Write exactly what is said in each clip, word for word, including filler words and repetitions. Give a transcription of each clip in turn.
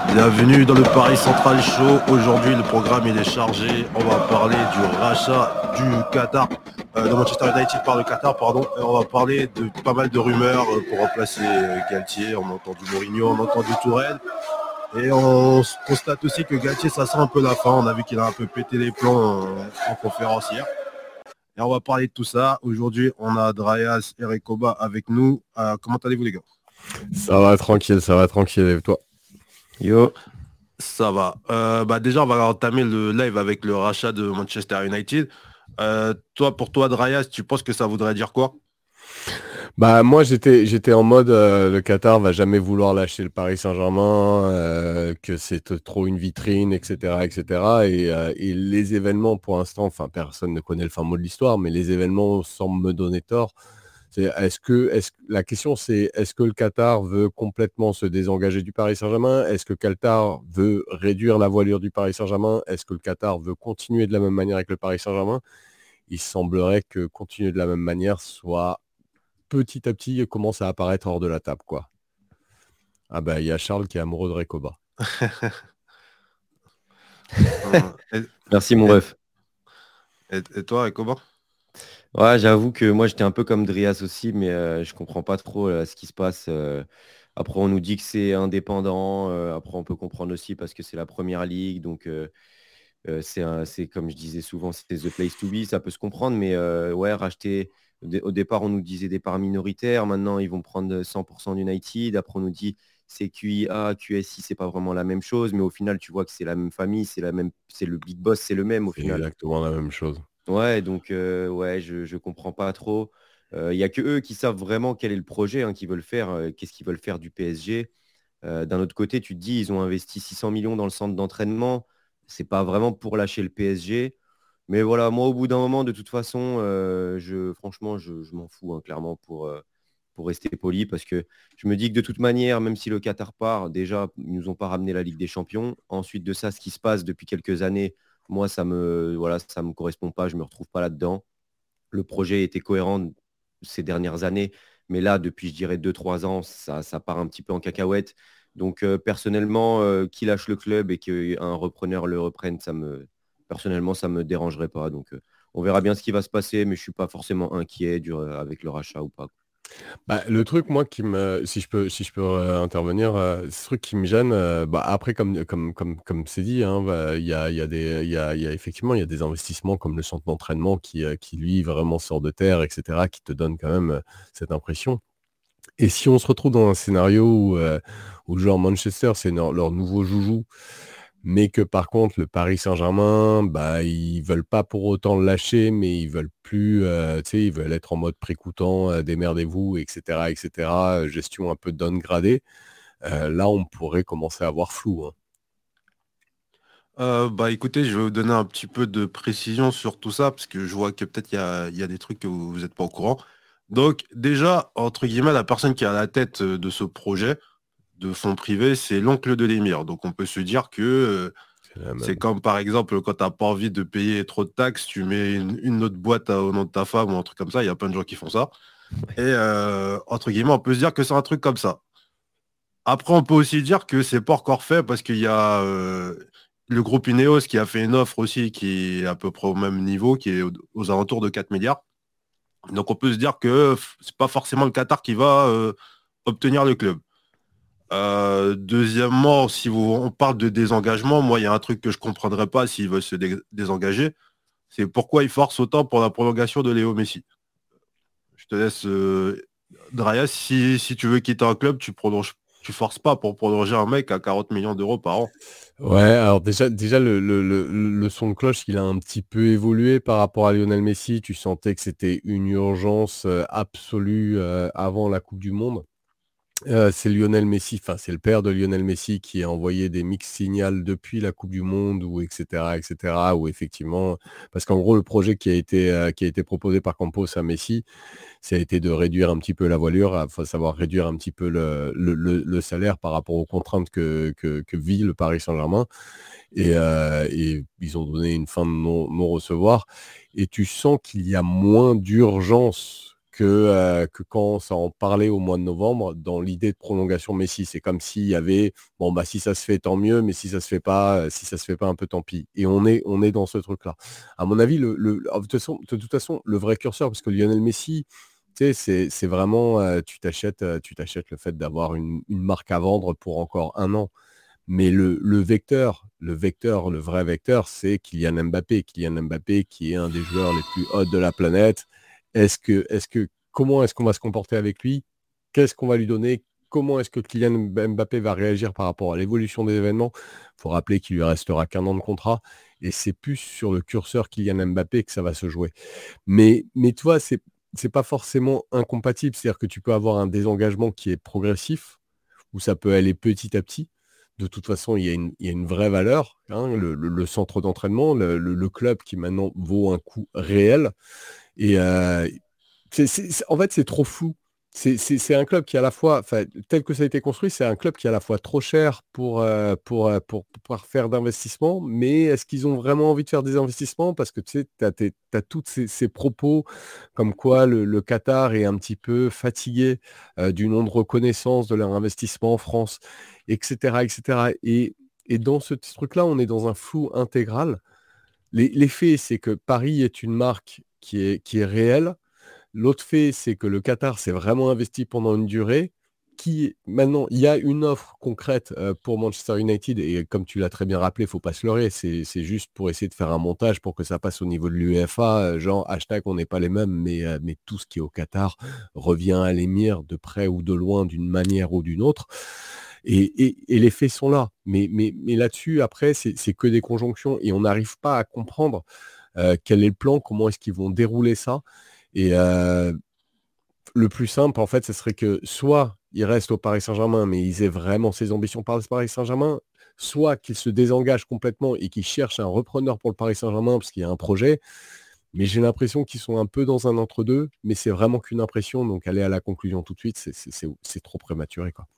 Bienvenue dans le Paris Central Show. Aujourd'hui, le programme il est chargé. On va parler du rachat du Qatar, euh, de Manchester United par le Qatar, pardon. Et on va parler de pas mal de rumeurs euh, pour remplacer euh, Galtier. On entend du Mourinho, on entend du Tourelle. Et on s- constate aussi que Galtier, ça sent un peu la fin. On a vu qu'il a un peu pété les plans euh, en conférence hier. Et on va parler de tout ça. Aujourd'hui, on a Drayas et Rekoba avec nous. Euh, comment allez-vous les gars? Ça va tranquille, ça va tranquille. Et toi? Yo, Ça va. Euh, bah déjà, on va entamer le live avec le rachat de Manchester United. Euh, toi, pour toi, Drayas, tu penses que ça voudrait dire quoi? Bah moi j'étais j'étais en mode euh, le Qatar va jamais vouloir lâcher le Paris Saint-Germain, euh, que c'est t- trop une vitrine, et cetera, et cetera. Et, cetera. Et, euh, et les événements pour l'instant, enfin personne ne connaît le fin mot de l'histoire, mais les événements semblent me donner tort. C'est est-ce que est-ce la question c'est est-ce que le Qatar veut complètement se désengager du Paris Saint-Germain? Est-ce que le Qatar veut réduire la voilure du Paris Saint-Germain? Est-ce que le Qatar veut continuer de la même manière avec le Paris Saint-Germain? Il semblerait que continuer de la même manière soit petit à petit commence à apparaître hors de la table, quoi. Ah bah il y a Charles qui est amoureux de Recoba. Hum, Et, merci mon et- ref. et- et toi, et comment? Ouais, j'avoue que moi j'étais un peu comme Drias aussi, mais euh, je comprends pas trop euh, ce qui se passe. euh. Après, on nous dit que c'est indépendant. euh, après, on peut comprendre aussi parce que c'est la première ligue. Donc, euh, euh, c'est un- c'est comme je disais souvent, c'est the place to be. Ça peut se comprendre, mais euh, ouais, racheter. Au dé- au départ, on nous disait des parts minoritaires. Maintenant, ils vont prendre cent pour cent d'United. Après, on nous dit c'est Q I A, Q S I, c'est pas vraiment la même chose. Mais au final, tu vois que c'est la même famille, c'est la même, c'est le big boss, c'est le même au C'est final. exactement la même chose. Ouais, donc euh, ouais, je je comprends pas trop. Il y a que eux qui savent vraiment quel est le projet hein, qu'ils veulent faire, euh, qu'est-ce qu'ils veulent faire du P S G. Euh, d'un autre côté, tu te dis, ils ont investi six cents millions dans le centre d'entraînement. C'est pas vraiment pour lâcher le P S G. Mais voilà, moi, au bout d'un moment, de toute façon, euh, je, franchement, je, je m'en fous, hein, clairement, pour, euh, pour rester poli, parce que je me dis que de toute manière, même si le Qatar part, déjà, ils nous ont pas ramené la Ligue des Champions. Ensuite de ça, ce qui se passe depuis quelques années, moi, ça me, voilà, ça me correspond pas, je me retrouve pas là-dedans. Le projet était cohérent ces dernières années, mais là, depuis, je dirais, deux trois ans, ça, ça part un petit peu en cacahuète. Donc, euh, personnellement, euh, qui lâche le club et qu'un repreneur le reprenne, ça me, personnellement, ça ne me dérangerait pas. Donc, euh, on verra bien ce qui va se passer, mais je ne suis pas forcément inquiet du- avec le rachat ou pas. Bah, le truc, moi, qui me, si je peux, si je peux euh, intervenir, euh, ce truc qui me gêne, euh, bah, après, comme, comme, comme, comme c'est dit, hein, bah, il y a, il y a des, il y a, il y a effectivement, il y a des investissements comme le centre d'entraînement qui, euh, qui, lui, vraiment sort de terre, et cetera, qui te donne quand même euh, cette impression. Et si on se retrouve dans un scénario où, euh, où genre Manchester, c'est leur, leur nouveau joujou, mais que par contre, le Paris Saint-Germain, bah, ils veulent pas pour autant le lâcher, mais ils veulent plus, euh, tu sais, ils veulent être en mode précoutant, euh, démerdez-vous, et cetera, et cetera, euh, gestion un peu downgradée. Euh, là, on pourrait commencer à voir flou, hein. Euh, bah écoutez, je vais vous donner un petit peu de précision sur tout ça, parce que je vois que peut-être il y a, il y a des trucs que vous n'êtes pas au courant. Donc déjà, entre guillemets, la personne qui est à la tête euh, de ce projet de fonds privés, c'est l'oncle de l'émir. Donc on peut se dire que euh, C'est la c'est même. comme par exemple quand tu n'as pas envie de payer trop de taxes, tu mets une, une autre boîte à- au nom de ta femme ou un truc comme ça. Il y a plein de gens qui font ça. Et euh, entre guillemets, on peut se dire que c'est un truc comme ça. Après, on peut aussi dire que c'est pas encore fait parce qu'il y a euh, le groupe Ineos qui a fait une offre aussi qui est à peu près au même niveau, qui est aux, aux alentours de quatre milliards. Donc on peut se dire que f- c'est pas forcément le Qatar qui va euh, obtenir le club. Euh, deuxièmement, si vous, on parle de désengagement, moi il y a un truc que je comprendrais pas s'ils veulent se dé- désengager, c'est pourquoi ils forcent autant pour la prolongation de Léo Messi. Je te laisse, euh, Draya, si, si tu veux quitter un club, tu prolonges, tu forces pas pour prolonger un mec à quarante millions d'euros par an. Ouais, alors déjà, déjà le, le, le, le son de cloche, il a un petit peu évolué par rapport à Lionel Messi. Tu sentais que c'était une urgence euh, absolue euh, avant la Coupe du Monde. Euh, c'est Lionel Messi, enfin c'est le père de Lionel Messi qui a envoyé des mix signals depuis la Coupe du Monde ou et cetera et cetera où effectivement parce qu'en gros le projet qui a été euh, qui a été proposé par Campos à Messi, ça a été de réduire un petit peu la voilure, il faut savoir réduire un petit peu le, le, le, le salaire par rapport aux contraintes que, que, que vit le Paris Saint-Germain et, euh, et ils ont donné une fin de non- non-recevoir et tu sens qu'il y a moins d'urgence que, euh, que quand ça en parlait au mois de novembre, dans l'idée de prolongation Messi. C'est comme s'il y avait, bon, bah, si ça se fait, tant mieux, mais si ça se fait pas, euh, si ça se fait pas un peu, tant pis. Et on est, on est dans ce truc-là. À mon avis, le, le, de, toute façon, de toute façon, le vrai curseur, parce que Lionel Messi, tu sais, c'est, c'est vraiment, euh, tu t'achètes, euh, tu t'achètes le fait d'avoir une, une marque à vendre pour encore un an. Mais le, le vecteur, le vecteur, le vrai vecteur, c'est Kylian Mbappé. Kylian Mbappé, qui est un des joueurs les plus hauts de la planète. Est-ce que, est-ce que, comment est-ce qu'on va se comporter avec lui? Qu'est-ce qu'on va lui donner? Comment est-ce que Kylian Mbappé va réagir par rapport à l'évolution des événements? Il faut rappeler qu'il lui restera qu'un an de contrat. Et c'est plus sur le curseur Kylian Mbappé que ça va se jouer. Mais, mais tu vois, c'est, c'est pas forcément incompatible. C'est-à-dire que tu peux avoir un désengagement qui est progressif, où ça peut aller petit à petit. De toute façon, il y a une, il y a une vraie valeur, hein, le, le- le centre d'entraînement, le, le- le club qui maintenant vaut un coût réel. Et euh, c'est- c'est- c'est- en fait, c'est trop flou. C'est c'est- c'est un club qui, à la fois, enfin, tel que ça a été construit, c'est un club qui est à la fois trop cher pour, euh, pour, euh, pour, pour pouvoir faire d'investissements, mais est-ce qu'ils ont vraiment envie de faire des investissements? Parce que tu sais, tu as, tous ces, ces propos comme quoi le, le Qatar est un petit peu fatigué euh, du nom de reconnaissance de leur investissement en France, et cetera, et cetera. Et, et dans ce petit truc-là, on est dans un flou intégral. Les, les faits, c'est que Paris est une marque qui est, qui est réelle. L'autre fait, c'est que le Qatar s'est vraiment investi pendant une durée. Qui, maintenant, il y a une offre concrète euh, pour Manchester United, et comme tu l'as très bien rappelé, il ne faut pas se leurrer, c'est c'est juste pour essayer de faire un montage pour que ça passe au niveau de l'UEFA, euh, genre hashtag on n'est pas les mêmes, mais, euh, mais tout ce qui est au Qatar revient à l'émir de près ou de loin, d'une manière ou d'une autre. Et, et- et les faits sont là. Mais, mais, mais là-dessus, après, c'est c'est que des conjonctions, et on n'arrive pas à comprendre euh, quel est le plan, comment est-ce qu'ils vont dérouler ça. Et euh, le plus simple, en fait, ce serait que soit ils restent au Paris Saint-Germain, mais ils aient vraiment ces ambitions par le Paris Saint-Germain, soit qu'ils se désengagent complètement et qu'ils cherchent un repreneur pour le Paris Saint-Germain parce qu'il y a un projet. Mais j'ai l'impression qu'ils sont un peu dans un entre-deux, mais c'est vraiment qu'une impression, donc aller à la conclusion tout de suite, c'est c'est- c'est- c'est trop prématuré, quoi.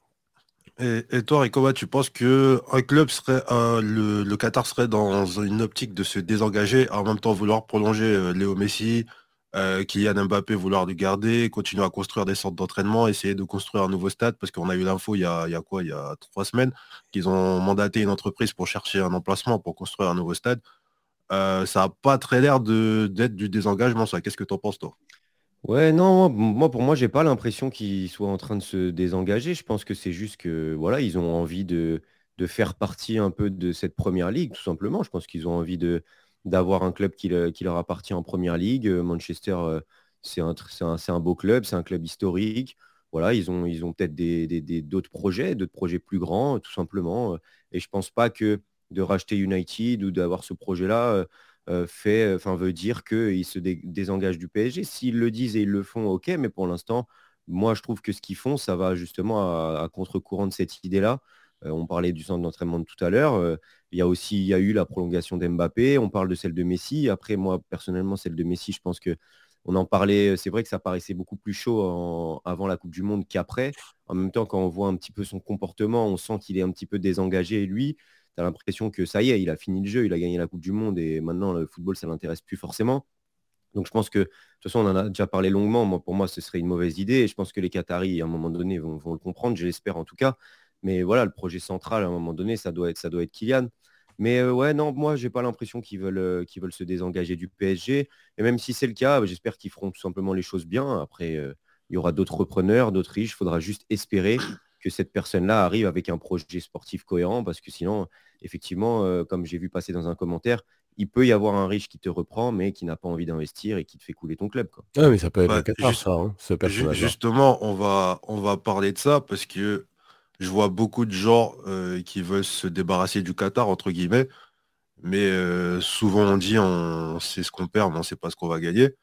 Et, et toi, Ricoba, tu penses que un club serait, euh, le, le Qatar serait dans une optique de se désengager, en même temps vouloir prolonger euh, Léo Messi, euh, Kylian Mbappé vouloir le garder, continuer à construire des centres d'entraînement, essayer de construire un nouveau stade, parce qu'on a eu l'info il y a, il y a quoi, il y a trois semaines, qu'ils ont mandaté une entreprise pour chercher un emplacement pour construire un nouveau stade. Euh, ça n'a pas très l'air de d'être du désengagement, ça. Qu'est-ce que tu en penses, toi? Ouais, non, moi, moi, pour moi, j'ai pas l'impression qu'ils soient en train de se désengager. Je pense que c'est juste que voilà, ils ont envie de, de faire partie un peu de cette première ligue, tout simplement. Je pense qu'ils ont envie de d'avoir un club qui, le- qui leur appartient en première ligue. Euh, Manchester, euh, c'est un, tr- c'est un, c'est un beau club, c'est un club historique. Voilà, ils ont, ils ont peut-être des, des- des- d'autres projets, d'autres projets plus grands, tout simplement. Et je pense pas que de racheter United ou d'avoir ce projet-là. euh, euh, fait, enfin, veut dire qu'ils se dé- désengagent du P S G. S'ils le disent et ils le font, ok, mais pour l'instant, moi, je trouve que ce qu'ils font, ça va justement à, à contre-courant de cette idée-là. Euh, on parlait du centre d'entraînement de tout à l'heure. Euh, il y a aussi il y a eu la prolongation d'Mbappé. On parle de celle de Messi. Après, moi, personnellement, celle de Messi, je pense que on en parlait. C'est vrai que ça paraissait beaucoup plus chaud en- avant la Coupe du Monde qu'après. En même temps, quand on voit un petit peu son comportement, on sent qu'il est un petit peu désengagé. Lui, tu as l'impression que ça y est, il a fini le jeu, il a gagné la Coupe du Monde et maintenant le football, ça ne l'intéresse plus forcément. Donc je pense que, de toute façon, on en a déjà parlé longuement. Moi, pour moi, ce serait une mauvaise idée et je pense que les Qataris, à un moment donné, vont, vont le comprendre, je l'espère en tout cas. Mais voilà, le projet central, à un moment donné, ça doit être, ça doit être Kylian. Mais euh, ouais, non, moi, j'ai pas l'impression qu'ils veulent, euh, qu'ils veulent se désengager du P S G. Et même si c'est le cas, j'espère qu'ils feront tout simplement les choses bien. Après, euh, il y aura d'autres repreneurs, d'autres riches. Il faudra juste espérer que cette personne-là arrive avec un projet sportif cohérent parce que sinon, effectivement, euh, comme j'ai vu passer dans un commentaire, il peut y avoir un riche qui te reprend, mais qui n'a pas envie d'investir et qui te fait couler ton club, quoi. Ah, mais ça peut être le Bah, Qatar, juste, ça, hein, ce ju- personnage-là. justement, on va, on va parler de ça parce que je vois beaucoup de gens euh, qui veulent se débarrasser du Qatar, entre guillemets, mais euh, souvent on dit on sait ce qu'on perd, mais on ne sait pas ce qu'on va gagner.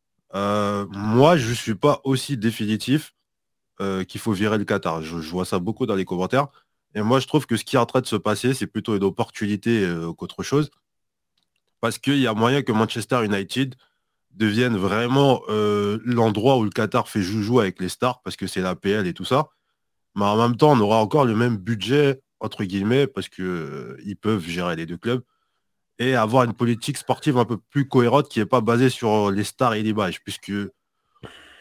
Euh, moi, je ne suis pas aussi définitif euh, qu'il faut virer le Qatar. Je, je vois ça beaucoup dans les commentaires. Et moi, je trouve que ce qui est en train de se passer, c'est plutôt une opportunité euh, qu'autre chose. Parce qu'il y a moyen que Manchester United devienne vraiment euh, l'endroit où le Qatar fait joujou avec les stars, parce que c'est la P L et tout ça. Mais en même temps, on aura encore le même budget, entre guillemets, parce que, euh, ils peuvent gérer les deux clubs, et avoir une politique sportive un peu plus cohérente qui n'est pas basée sur les stars et l'image. Puisque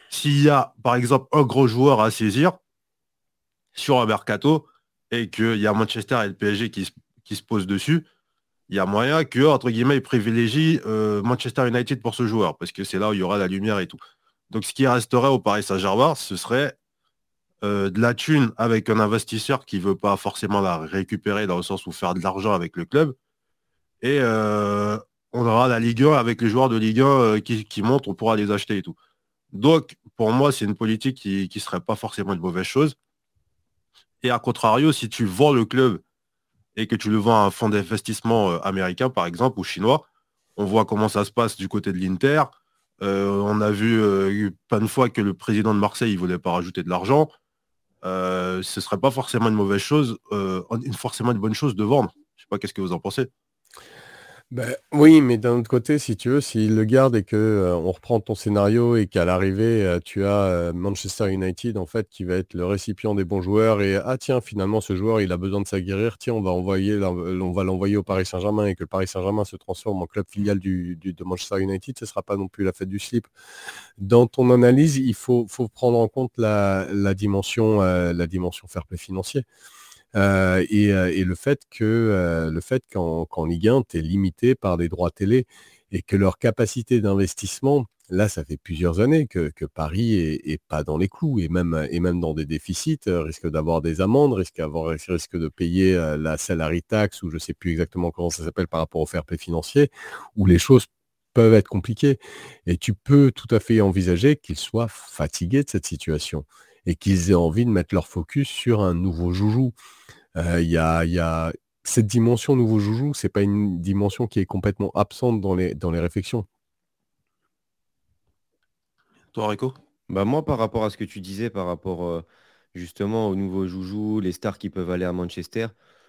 s'il y a, par exemple, un gros joueur à saisir sur un mercato et qu'il y a Manchester et le P S G qui, se- qui se posent dessus, il y a moyen que, entre guillemets, ils privilégient euh, Manchester United pour ce joueur, parce que c'est là où il y aura la lumière et tout. Donc, ce qui resterait au Paris Saint-Germain, ce serait euh, de la thune avec un investisseur qui ne veut pas forcément la récupérer dans le sens où faire de l'argent avec le club. Et euh, on aura la Ligue un avec les joueurs de Ligue un euh, qui, qui montent, on pourra les acheter et tout. Donc, pour moi, c'est une politique qui ne serait pas forcément une mauvaise chose. Et à contrario, si tu vends le club et que tu le vends à un fonds d'investissement euh, américain, par exemple, ou chinois, on voit comment ça se passe du côté de l'Inter. Euh, on a vu euh, plein de fois que le président de Marseille ne voulait pas rajouter de l'argent. Euh, ce ne serait pas forcément une mauvaise chose, euh, une- forcément une bonne chose de vendre. Je sais pas, qu'est-ce que vous en pensez? Ben, oui, mais d'un autre côté, si tu veux, s'il le garde et que euh, on reprend ton scénario et qu'à l'arrivée, euh, tu as euh, Manchester United en fait qui va être le récipient des bons joueurs et ah tiens, finalement ce joueur il a besoin de s'aguerrir, tiens, on va envoyer l'en- on va l'envoyer au Paris Saint-Germain et que le Paris Saint-Germain se transforme en club filial du, du- de Manchester United, ce sera pas non plus la fête du slip. Dans ton analyse, il faut, faut prendre en compte la, la dimension, euh, la dimension fair play financier. Euh, et, euh, et le fait que euh, le fait qu'en qu'en Ligue un, tu es limité par des droits télé et que leur capacité d'investissement, là, ça fait plusieurs années que, que Paris est, est pas dans les clous et même, et même dans des déficits, euh, risque d'avoir des amendes, risque, d'avoir, risque de payer euh, la salary tax ou je sais plus exactement comment ça s'appelle par rapport au fair play financier, où les choses peuvent être compliquées. Et tu peux tout à fait envisager qu'ils soient fatigués de cette situation et qu'ils aient envie de mettre leur focus sur un nouveau joujou. Euh, Il y a, il y a cette dimension nouveau joujou, c'est pas une dimension qui est complètement absente dans les, dans les réflexions. Toi, Rico? Bah moi, par rapport à ce que tu disais, par rapport euh, justement aux nouveaux joujoux, les stars qui peuvent aller à Manchester,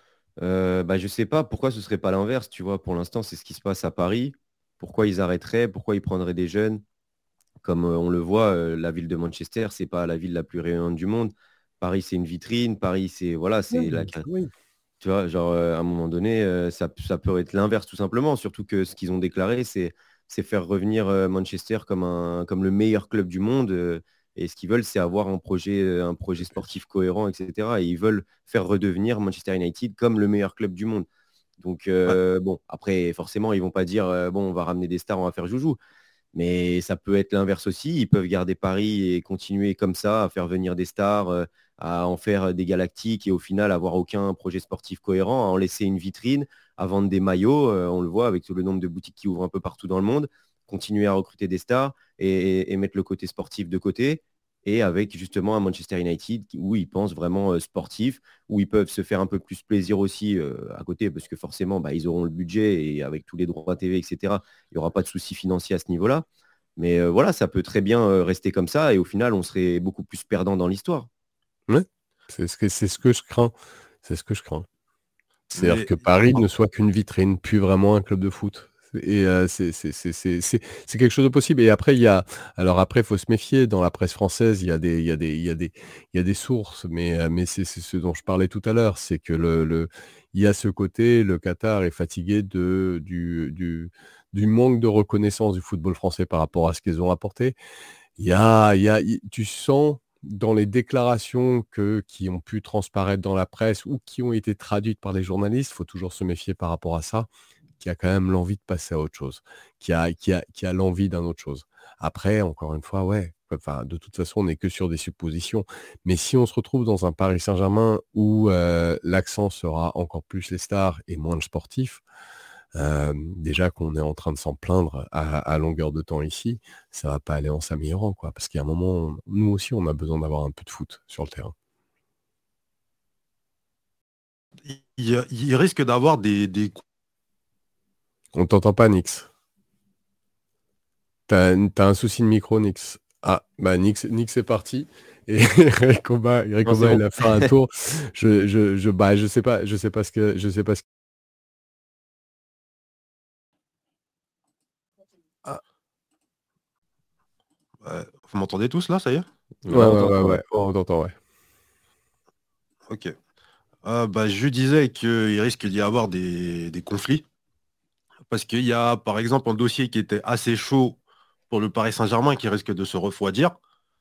euh, bah, je sais pas pourquoi ce serait pas l'inverse, tu vois. Pour l'instant, c'est ce qui se passe à Paris. Pourquoi ils arrêteraient? Pourquoi ils prendraient des jeunes? Comme euh, on le voit, euh, la ville de Manchester, c'est pas la ville la plus rayonnante du monde. Paris, c'est une vitrine. Paris, c'est voilà, Ouais, c'est la, oui. tu vois, genre, euh, à un moment donné, euh, ça, ça peut être l'inverse tout simplement. Surtout que ce qu'ils ont déclaré, c'est, c'est faire revenir euh, Manchester comme, un, comme le meilleur club du monde. Euh, et ce qu'ils veulent, c'est avoir un projet, euh, un projet sportif cohérent, et cetera. Et ils veulent faire redevenir Manchester United comme le meilleur club du monde. Donc, Ouais. euh, bon, après, forcément, ils vont pas dire, euh, bon, on va ramener des stars, on va faire joujou. Mais ça peut être l'inverse aussi. Ils peuvent garder Paris et continuer comme ça, à faire venir des stars, euh, à en faire des galactiques et au final avoir aucun projet sportif cohérent, à en laisser une vitrine, à vendre des maillots. Euh, on le voit avec tout le nombre de boutiques qui ouvrent un peu partout dans le monde. Continuer à recruter des stars et, et mettre le côté sportif de côté. Et avec justement un Manchester United qui- où ils pensent vraiment euh, sportif, où ils peuvent se faire un peu plus plaisir aussi euh, à côté, parce que forcément, bah, ils auront le budget et avec tous les droits T V, et cetera, il n'y aura pas de souci financier à ce niveau-là. Mais euh, voilà, ça peut très bien euh, rester comme ça et au final, on serait beaucoup plus perdant dans l'histoire. Ouais. C'est ce que, c'est ce que je crains. C'est ce que je crains. C'est-à-dire Mais que Paris oh, ne soit qu'une vitrine, plus vraiment un club de foot. Et euh, c'est c'est- c'est- c'est- c'est- c'est quelque chose de possible. Et après, il y a, alors après, il faut se méfier. Dans la presse française, il y a des, il y a des, il y a des, il y a des sources, mais, euh, mais c'est c'est ce dont je parlais tout à l'heure. C'est que le, le, il y a ce côté, le Qatar est fatigué de, du, du, du manque de reconnaissance du football français par rapport à ce qu'ils ont apporté. Il y a, il y a, il- tu sens dans les déclarations que, qui ont pu transparaître dans la presse ou qui ont été traduites par les journalistes, il faut toujours se méfier par rapport à ça, qui a quand même l'envie de passer à autre chose, qui a, qui a, qui a l'envie d'un autre chose. Après, encore une fois, ouais, enfin, de toute façon, on n'est que sur des suppositions. Mais si on se retrouve dans un Paris Saint-Germain où euh, l'accent sera encore plus les stars et moins le sportif, euh, déjà qu'on est en train de s'en plaindre à, à longueur de temps ici, ça va pas aller en s'améliorant, quoi. Parce qu'il y a un moment, on- nous aussi, on a besoin d'avoir un peu de foot sur le terrain. il, il risque d'avoir des, des... On t'entend pas, Nix. T'as, t'as un souci de micro, Nix. Ah, bah Nix, Nix est parti. Et Recoba, Non, c'est Recoba, il bon. a fait un tour. Je, je, je, bah, je sais pas, je sais pas ce que, je sais pas ce que... Ah, Ouais, vous m'entendez tous là, ça y est? ouais, Ouais, on ouais, ouais, t'entend, ouais. ouais, on t'entend, ouais. Ok. Euh, bah, je disais qu'il risque d'y avoir des, des conflits. Parce qu'il y a, par exemple, un dossier qui était assez chaud pour le Paris Saint-Germain qui risque de se refroidir.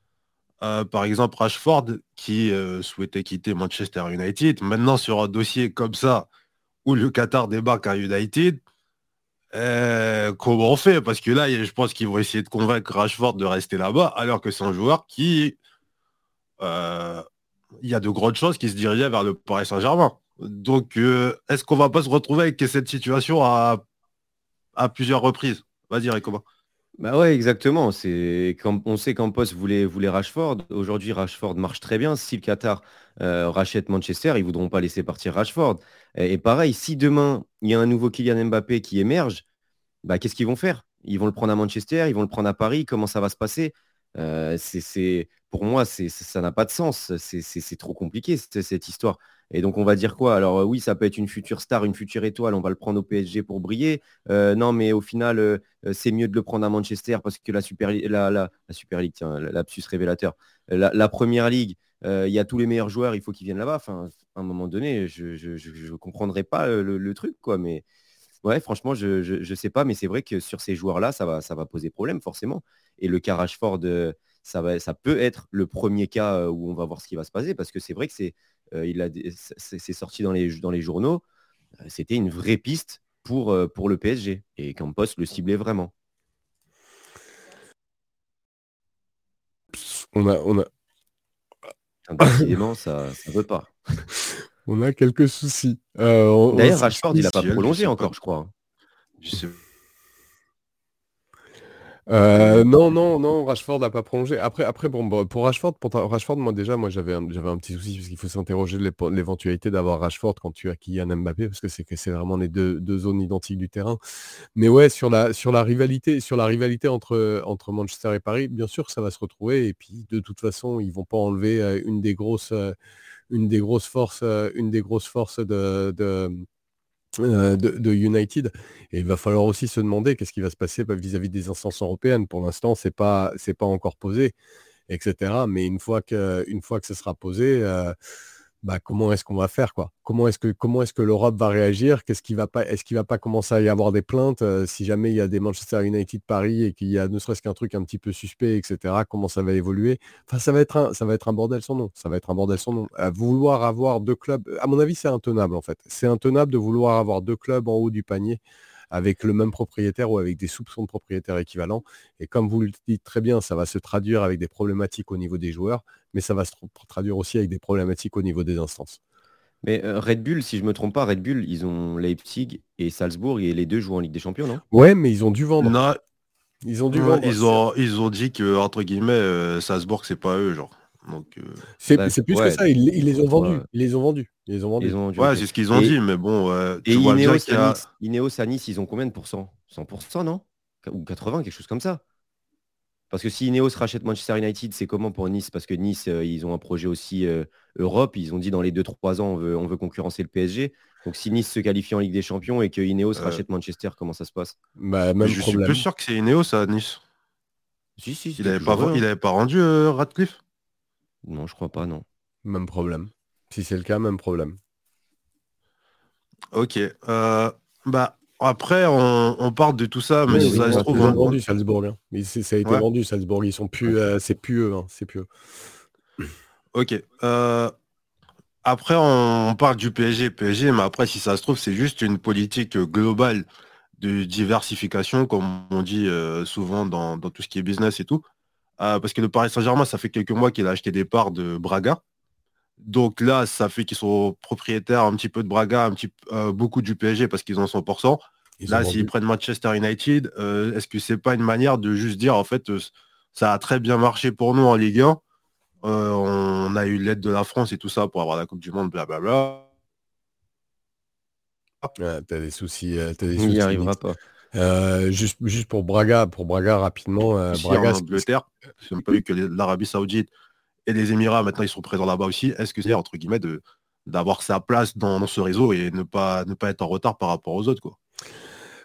Euh, par exemple, Rashford, qui euh, souhaitait quitter Manchester United, maintenant sur un dossier comme ça, où le Qatar débarque à United, euh, comment on fait? Parce que là, je pense qu'ils vont essayer de convaincre Rashford de rester là-bas, alors que c'est un joueur qui, euh, il y a de grandes chances qu'il se dirigeait vers le Paris Saint-Germain. Donc, euh, est-ce qu'on va pas se retrouver avec cette situation à, à plusieurs reprises? Vas-y, Rico. Bah ouais, exactement. C'est comme on sait qu'Campos voulait, voulait Rashford. Aujourd'hui, Rashford marche très bien. Si le Qatar euh, rachète Manchester, ils voudront pas laisser partir Rashford. Et, et pareil, si demain il y a un nouveau Kylian Mbappé qui émerge, bah, qu'est-ce qu'ils vont faire? Ils vont le prendre à Manchester, ils vont le prendre à Paris. Comment ça va se passer? Euh, c'est, c'est- pour moi, c'est, c'est- ça n'a pas de sens. C'est c'est- c'est trop compliqué, cette, cette histoire. Et donc, on va dire quoi? Alors, euh, oui, ça peut être une future star, une future étoile. On va le prendre au P S G pour briller. Euh, non, mais au final, euh, euh, c'est mieux de le prendre à Manchester parce que la Super, Li- la, la, la Super League, tiens, lapsus révélateur, la, la Première Ligue, euh, il y a tous les meilleurs joueurs, il faut qu'ils viennent là-bas. Enfin, à un moment donné, je ne comprendrai pas euh, le, le truc, quoi. Mais ouais, franchement, je, je, je sais pas, mais c'est vrai que sur ces joueurs-là, ça va, ça va poser problème, forcément. Et le cas Rashford, euh, ça va, ça peut être le premier cas euh, où on va voir ce qui va se passer, parce que c'est vrai que c'est, euh, il a, c'est c'est sorti dans les, dans les journaux. Euh, C'était une vraie piste pour, euh, pour le P S G. Et Campos le ciblait vraiment. On a, on a, Enfin, décidément, ça ne veut pas. on a quelques soucis. Euh, on- on D'ailleurs, Rashford, il n'a pas Officiel, je prolongé sais pas. encore, je crois, hein. Je sais Euh, non, non, non, Rashford n'a pas prolongé. Après, après bon, bon, pour Rashford, pour ta- Rashford, moi déjà, moi j'avais un, j'avais un petit souci parce qu'il faut s'interroger de l'ép- l'éventualité d'avoir Rashford quand tu as Kylian Mbappé parce que c'est que c'est vraiment les deux, deux zones identiques du terrain. Mais ouais, sur la, sur la rivalité, sur la rivalité entre, entre Manchester et Paris, bien sûr que ça va se retrouver. Et puis de toute façon, ils vont pas enlever euh, une des grosses, euh, une des grosses forces, euh, une des grosses forces de, de euh, de, de United. Et il va falloir aussi se demander qu'est-ce qui va se passer bah, vis-à-vis des instances européennes. Pour l'instant, c'est pas, c'est pas encore posé, et cetera. Mais une fois que, une fois que ce sera posé, euh, bah, comment est-ce qu'on va faire, quoi? Comment est-ce que, comment est-ce que l'Europe va réagir? Qu'est-ce qui va pas, est-ce qu'il va pas commencer à y avoir des plaintes euh, si jamais il y a des Manchester United Paris et qu'il y a ne serait-ce qu'un truc un petit peu suspect, et cetera. Comment ça va évoluer? Enfin, ça va être un, ça va être un bordel sans nom. Ça va être un bordel sans nom. À vouloir avoir deux clubs, à mon avis, c'est intenable en fait. C'est intenable de vouloir avoir deux clubs en haut du panier avec le même propriétaire ou avec des soupçons de propriétaire équivalents. Et comme vous le dites très bien, ça va se traduire avec des problématiques au niveau des joueurs, mais ça va se tra- traduire aussi avec des problématiques au niveau des instances. Mais euh, Red Bull, si je me trompe pas, Red Bull, ils ont Leipzig et Salzbourg et les deux jouent en Ligue des Champions, non? Ouais, mais ils ont dû vendre. non, Ils ont dû ouais, vendre. ils ont, ils ont dit que, entre guillemets, euh, Salzbourg, c'est pas eux, genre. Donc, euh, C'est c'est D'accord. plus que Ouais, ça. Ils, ils les ont ouais, vendus. Ils les ont vendus. Ils les ont vendus. ils ont vendu, ouais, ok. c'est ce qu'ils ont Et, dit, mais bon, euh, et tu vois bien Ineos qu'il à y a. Nice, Ineos à Nice, ils ont combien de pourcents? cent pour cent, non? Ou quatre-vingts, quelque chose comme ça. Parce que si Ineos rachète Manchester United, c'est comment pour Nice? Parce que Nice, euh, ils ont un projet aussi euh, Europe. Ils ont dit dans les deux trois ans, on veut, on veut concurrencer le P S G. Donc si Nice se qualifie en Ligue des Champions et que Ineos euh, rachète Manchester, comment ça se passe? Bah, mais même je suis plus problème. sûr que c'est Ineos à Nice. Si, si, Il c'était avait pas, toujours eux, ven- il hein. avait pas rendu euh, Radcliffe? Non, je crois pas, non. Même problème. Si c'est le cas, même problème. Ok. euh, bah, après, on, on parle de tout ça, mais Oui, Mais si ils oui, ça se ont, trouve, ils ont on- vingt-deux. vendu Salzbourg, hein. Mais c'est- ça a été ouais, vendu, Salzbourg. Ils sont plus, euh, c'est plus eux, hein. C'est plus eux. ok. Euh, après, on, on parle du P S G, P S G, mais après, si ça se trouve, c'est juste une politique euh, globale de diversification, comme on dit euh, souvent dans, dans tout ce qui est business et tout. Euh, parce que le Paris Saint-Germain, ça fait quelques mois qu'il a acheté des parts de Braga. Donc là, ça fait qu'ils sont propriétaires un petit peu de Braga, un petit, euh, beaucoup du P S G parce qu'ils ont cent pour cent. Ils ont Là, s'ils vendu. prennent Manchester United, euh, est-ce que c'est pas une manière de juste dire, en fait, euh, ça a très bien marché pour nous en Ligue un, euh, on a eu l'aide de la France et tout ça pour avoir la Coupe du Monde, blablabla. Ouais, t'as des soucis, euh, t'as des Il n'y soucis, arrivera Nix. pas. Euh, juste, juste pour Braga, pour Braga rapidement, euh, Ici en Braga, ce qui- ce Angleterre, j'ai même pas vu que les- l'Arabie Saoudite et les Émirats, maintenant, ils sont présents là-bas aussi. Est-ce que c'est, entre guillemets, de, d'avoir sa place dans, dans ce réseau et ne pas, ne pas être en retard par rapport aux autres, quoi.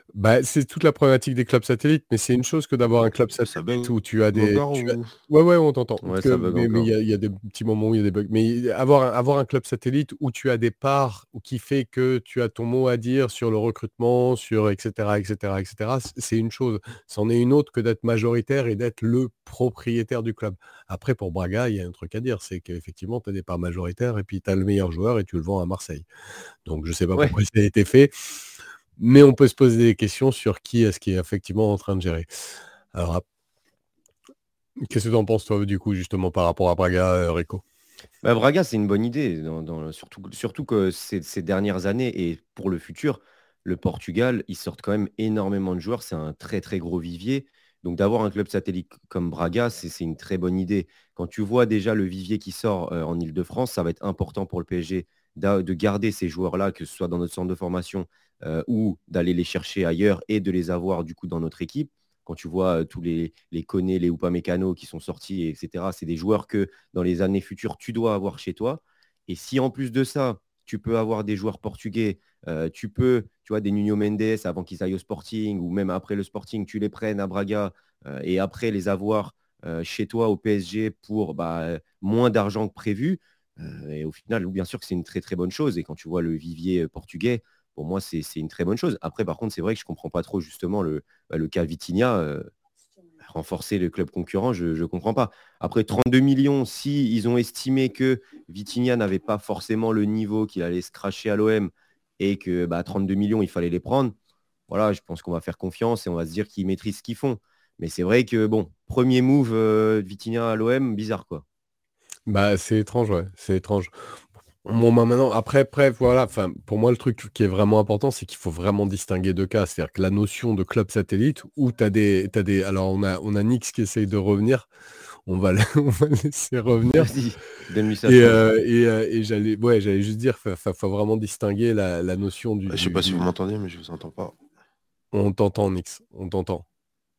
Bah, c'est toute la problématique des clubs satellites, mais c'est une chose que d'avoir un club Ça satellite bug où tu as des encore tu as ou... ouais, ouais, on t'entend. Ouais, Que ça bug mais mais il encore. y a il y a des petits moments où il y a des bugs. Mais avoir un avoir un club satellite où tu as des parts, ou qui fait que tu as ton mot à dire sur le recrutement, sur et cetera, et cetera, et cetera, c c'est une chose. C'en est une autre que d'être majoritaire et d'être le propriétaire du club. Après, pour Braga, il y a un truc à dire, c'est qu'effectivement, tu as des parts majoritaires et puis tu as le meilleur joueur et tu le vends à Marseille. Donc je sais pas Ouais. pourquoi ça a été fait, mais on peut se poser des questions sur qui est-ce qui est effectivement en train de gérer. Alors, ap qu'est-ce que tu en penses, toi, du coup, justement, par rapport à Braga, heu, Rico? Bah, Braga, c'est une bonne idée, dans, dans- surtout, surtout que ces, ces dernières années et pour le futur, le Portugal, ils sortent quand même énormément de joueurs. C'est un très, très gros vivier. Donc, d'avoir un club satellite comme Braga, c'est c'est une très bonne idée. Quand tu vois déjà le vivier qui sort euh, en Île-de-France, ça va être important pour le P S G d'a- de garder ces joueurs-là, que ce soit dans notre centre de formation euh, ou d'aller les chercher ailleurs et de les avoir du coup dans notre équipe. Quand tu vois euh, tous les, les Koné, les Upamecano qui sont sortis, et cetera, c'est des joueurs que dans les années futures, tu dois avoir chez toi. Et si en plus de ça, tu peux avoir des joueurs portugais, euh, tu peux, tu vois, des Nuno Mendes avant qu'ils aillent au Sporting ou même après le Sporting, tu les prennes à Braga euh, et après les avoir euh, chez toi au P S G pour bah, moins d'argent que prévu. Euh, et au final, bien sûr que c'est une très très bonne chose. Et quand tu vois le vivier euh, portugais, pour moi, c'est c'est une très bonne chose. Après, par contre, c'est vrai que je ne comprends pas trop justement le, bah, le cas Vitinha. Euh, renforcer le club concurrent, je ne comprends pas. Après trente-deux millions, si ils ont estimé que Vitinha n'avait pas forcément le niveau, qu'il allait se cracher à l'O M et que bah, trente-deux millions, il fallait les prendre, voilà, je pense qu'on va faire confiance et on va se dire qu'ils maîtrisent ce qu'ils font. Mais c'est vrai que, bon, premier move euh, Vitinha à l'O M, bizarre quoi. Bah, c'est étrange, ouais, c'est étrange. Bon, bah, maintenant, après après, voilà, enfin, pour moi, le truc qui est vraiment important, c'est qu'il faut vraiment distinguer deux cas. C'est-à-dire que la notion de club satellite où tu as des tu des alors on a on a Nix qui essaye de revenir, on va le on va le laisser revenir. Vas-y, donne-lui sa Et, chance. heu et heu et j'allais ouais, j'allais juste dire, fa fa faut vraiment distinguer la la notion du Je sais du pas si vous du m'entendez, mais je vous entends pas. on t'entend Nix, on t'entend,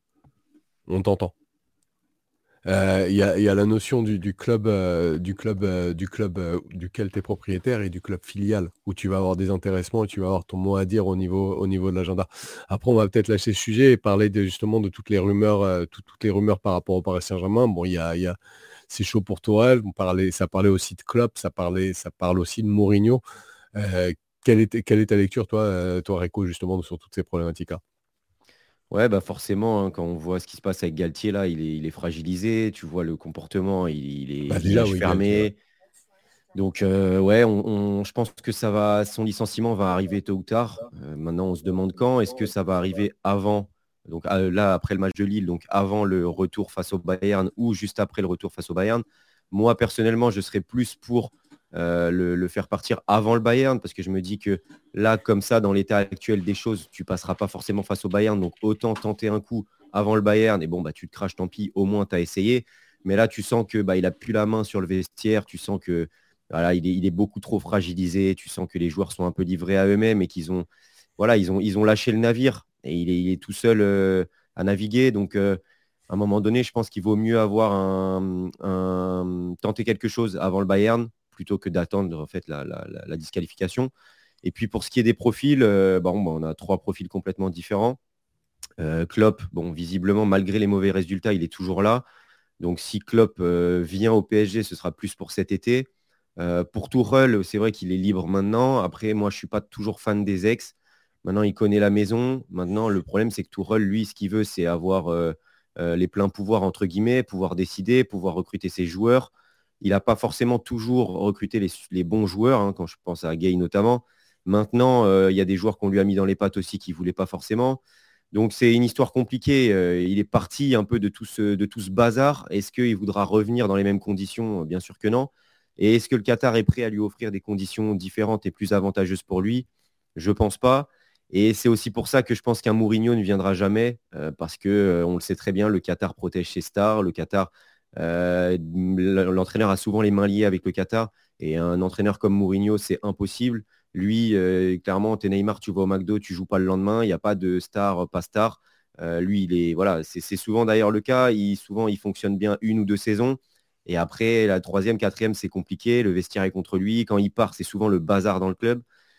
on t'entend. Heu, il y a il y a la notion du du club, heu, du club, heu, du club, heu, duquel tu es propriétaire et du club filial, où tu vas avoir des intéressements et tu vas avoir ton mot à dire au niveau au niveau de l'agenda. Après, on va peut-être lâcher ce sujet et parler de justement de toutes les rumeurs, heu, toutes toutes les rumeurs par rapport au Paris Saint-Germain. Bon, il y a il y a c'est chaud pour Tourelle, on parlait ça parlait aussi de Klopp, ça parlait ça parle aussi de Mourinho. Heu, quelle est quelle est ta lecture toi, heu, toi Rico, justement sur toutes ces problématiques-là? Ouais, bah forcément, hein, quand on voit ce qui se passe avec Galtier, là, il est, il est fragilisé. Tu vois le comportement, il, il est Bah, déjà, visage oui, Galtier, ouais. fermé. Donc, euh, ouais, on, on- je pense que ça va, son licenciement va arriver tôt ou tard. Euh, maintenant, on se demande quand. Est-ce que ça va arriver avant, donc euh, là, après le match de Lille, donc avant le retour face au Bayern ou juste après le retour face au Bayern? Moi, personnellement, je serais plus pour euh, le, le faire partir avant le Bayern parce que je me dis que là, comme ça, dans l'état actuel des choses, tu passeras pas forcément face au Bayern. Donc, autant tenter un coup avant le Bayern. Et bon, bah, tu te craches, tant pis, au moins, tu as essayé. Mais là, tu sens que bah, il a plus la main sur le vestiaire. Tu sens que voilà, il est, il est beaucoup trop fragilisé. Tu sens que les joueurs sont un peu livrés à eux-mêmes et qu'ils ont, voilà, ils ont, ils ont lâché le navire et il est, il est tout seul euh, à naviguer. Donc, euh, à un moment donné, je pense qu'il vaut mieux avoir un, un- tenter quelque chose avant le Bayern plutôt que d'attendre en fait la, la- la- la disqualification. Et puis pour ce qui est des profils, euh, bon, bah, on a trois profils complètement différents. Euh, Klopp, bon, visiblement, malgré les mauvais résultats, il est toujours là. Donc si Klopp euh, vient au P S G, ce sera plus pour cet été. Euh, pour Tuchel, c'est vrai qu'il est libre maintenant. Après, moi, je ne suis pas toujours fan des ex. Maintenant, il connaît la maison. Maintenant, le problème, c'est que Tuchel, lui, ce qu'il veut, c'est avoir euh, euh, les pleins pouvoirs, entre guillemets, pouvoir décider, pouvoir recruter ses joueurs. Il n'a pas forcément toujours recruté les, les bons joueurs, hein, quand je pense à Gay notamment. Maintenant, euh, il y a des joueurs qu'on lui a mis dans les pattes aussi qu'il ne voulait pas forcément. Donc c'est une histoire compliquée. Euh, il est parti un peu de tout ce, de tout ce bazar. Est-ce qu'il voudra revenir dans les mêmes conditions? Bien sûr que non. Et est-ce que le Qatar est prêt à lui offrir des conditions différentes et plus avantageuses pour lui? Je ne pense pas. Et c'est aussi pour ça que je pense qu'un Mourinho ne viendra jamais, euh, parce que euh, on le sait très bien, le Qatar protège ses stars. Le Qatar, euh, l'entraîneur a souvent les mains liées avec le Qatar. Et un entraîneur comme Mourinho, c'est impossible. Lui, euh, clairement, t'es Neymar, tu vas au McDo, tu joues pas le lendemain, il n'y a pas de star, pas star. Euh, lui, il est, voilà, c'est c'est souvent d'ailleurs le cas. Il, souvent, il fonctionne bien une ou deux saisons. Et après, la troisième, quatrième, c'est compliqué. Le vestiaire est contre lui. Quand il part, c'est souvent le bazar dans le club.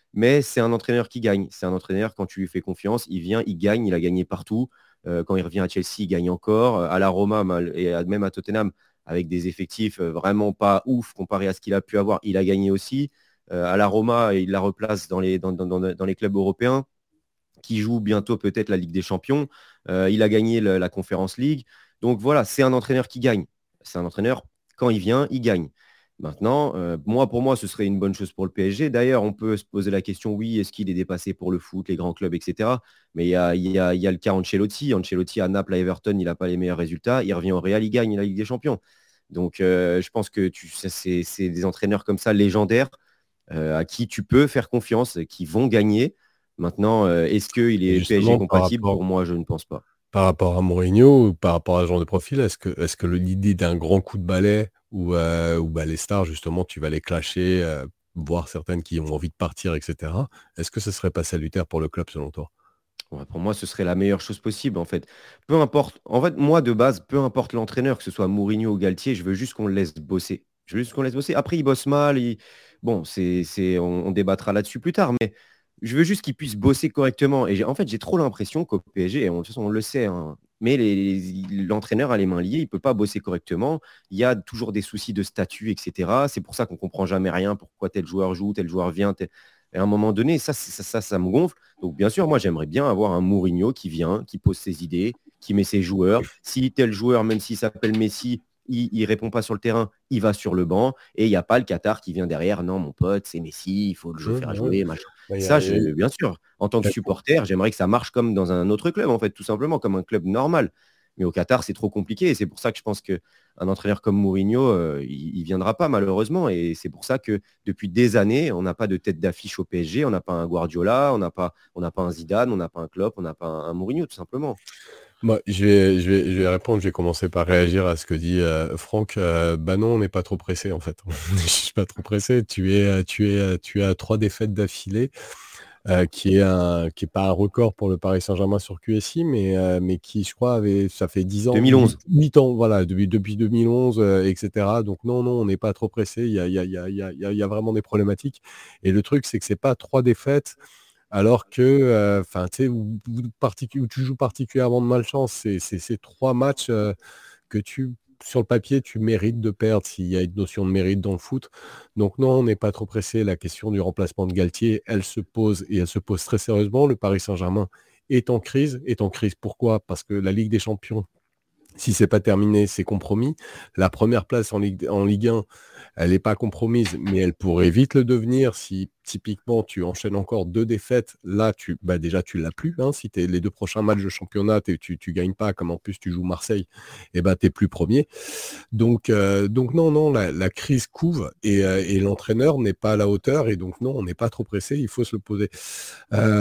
mais c'est un entraîneur qui gagne. C'est un entraîneur, quand tu lui fais confiance, il vient, il gagne, il a gagné partout. Euh, quand il revient à Chelsea, il gagne encore. À la Roma mal- et à- même à Tottenham, avec des effectifs euh, vraiment pas ouf comparé à ce qu'il a pu avoir, il a gagné aussi. Euh, à la Roma, il la replace dans les, dans, dans- dans- dans les clubs européens qui jouent bientôt peut-être la Ligue des Champions. Euh, il a gagné le- la Conference League. Donc voilà, c'est un entraîneur qui gagne. C'est un entraîneur, quand il vient, il gagne. Maintenant, euh, moi, pour moi, ce serait une bonne chose pour le P S G. D'ailleurs, on peut se poser la question, oui, est-ce qu'il est dépassé pour le foot, les grands clubs, et cetera. Mais il y a, il y a- il y a le cas Ancelotti. Ancelotti à Naples, à Everton, il n'a pas les meilleurs résultats. Il revient au Real, il gagne la Ligue des Champions. Donc, euh, je pense que tu, ça, c'est, c'est des entraîneurs comme ça légendaires euh, à qui tu peux faire confiance, qui vont gagner. Maintenant, euh, est-ce qu'il Et est P S G justement, par compatible? rapport, Pour moi, je ne pense pas. par rapport à Mourinho, ou par rapport à ce genre de profil, est-ce que, est-ce que le- l'idée d'un grand coup de balai où, euh, où bah, les stars, justement, tu vas les clasher, euh, voir certaines qui ont envie de partir, et cetera, est-ce que ce serait pas salutaire pour le club selon toi? Ouais, pour moi, ce serait la meilleure chose possible, en fait. Peu importe, en fait, moi, de base, peu importe l'entraîneur, que ce soit Mourinho ou Galtier, je veux juste qu'on le laisse bosser. Je veux juste qu'on le laisse bosser. Après, il bosse mal. il- Bon, c'est, c'est... On, on débattra là-dessus plus tard, mais je veux juste qu'il puisse bosser correctement. Et j'ai- en fait, j'ai trop l'impression qu'au P S G, et on, de toute façon, on le sait, hein, mais les- les- l'entraîneur a les mains liées, il ne peut pas bosser correctement. Il y a toujours des soucis de statut, et cetera. C'est pour ça qu'on ne comprend jamais rien, pourquoi tel joueur joue, tel joueur vient. tel- Et à un moment donné, ça, c'est- ça, ça, ça me gonfle. Donc, bien sûr, moi, j'aimerais bien avoir un Mourinho qui vient, qui pose ses idées, qui met ses joueurs. Si tel joueur, même s'il s'appelle Messi, il ne répond pas sur le terrain, il va sur le banc. Et il n'y a pas le Qatar qui vient derrière. Non, mon pote, c'est Messi, il faut le Hum, faire ouais. jouer, machin. Bah, il y a- Ça, il y a- je, bien sûr, en tant que il y a- supporter, j'aimerais que ça marche comme dans un autre club, en fait, tout simplement, comme un club normal. Mais au Qatar, c'est trop compliqué. Et c'est pour ça que je pense qu'un entraîneur comme Mourinho, euh, il ne viendra pas, malheureusement. Et c'est pour ça que depuis des années, on n'a pas de tête d'affiche au P S G. On n'a pas un Guardiola, on n'a pas, on n'a pas un Zidane, on n'a pas un Klopp, on n'a pas un, un Mourinho, tout simplement. Moi, je vais, je vais, je vais répondre, je vais commencer par réagir à ce que dit euh, Franck. Euh, bah non, on n'est pas trop pressé en fait. Je suis pas trop pressé. Tu es, euh, tu es, euh, tu as trois défaites d'affilée, euh, qui est un, qui est pas un record pour le Paris Saint-Germain sur Q S I, mais, euh, mais qui, je crois, avait, ça fait dix ans, deux mille onze. huit ans, voilà, depuis, depuis deux mille onze, euh, et cetera. Donc non, non, on n'est pas trop pressé. Il y a, il y a, il y a, il y a, il y a- il y a vraiment des problématiques. Et le truc, c'est que c'est pas trois défaites. Alors que, enfin, tu sais, où, où particu- où tu joues particulièrement de malchance, c'est c'est ces trois matchs euh, que tu, sur le papier, tu mérites de perdre s'il y a une notion de mérite dans le foot. Donc non, on n'est pas trop pressé. La question du remplacement de Galtier, elle se pose et elle se pose très sérieusement. Le Paris Saint-Germain est en crise. Est en crise pourquoi? Parce que la Ligue des Champions, si c'est pas terminé, c'est compromis. La première place en Ligue, en Ligue un, elle n'est pas compromise, mais elle pourrait vite le devenir si typiquement tu enchaînes encore deux défaites. Là, tu, bah déjà tu l'as plus. Hein, si t'es les deux prochains matchs de championnat, t'es- tu tu gagnes pas, comme en plus tu joues Marseille, et ben t'es plus premier. Donc euh, donc non non, la, la crise couve et, euh, et l'entraîneur n'est pas à la hauteur et donc non, on n'est pas trop pressé. Il faut se le poser. Euh,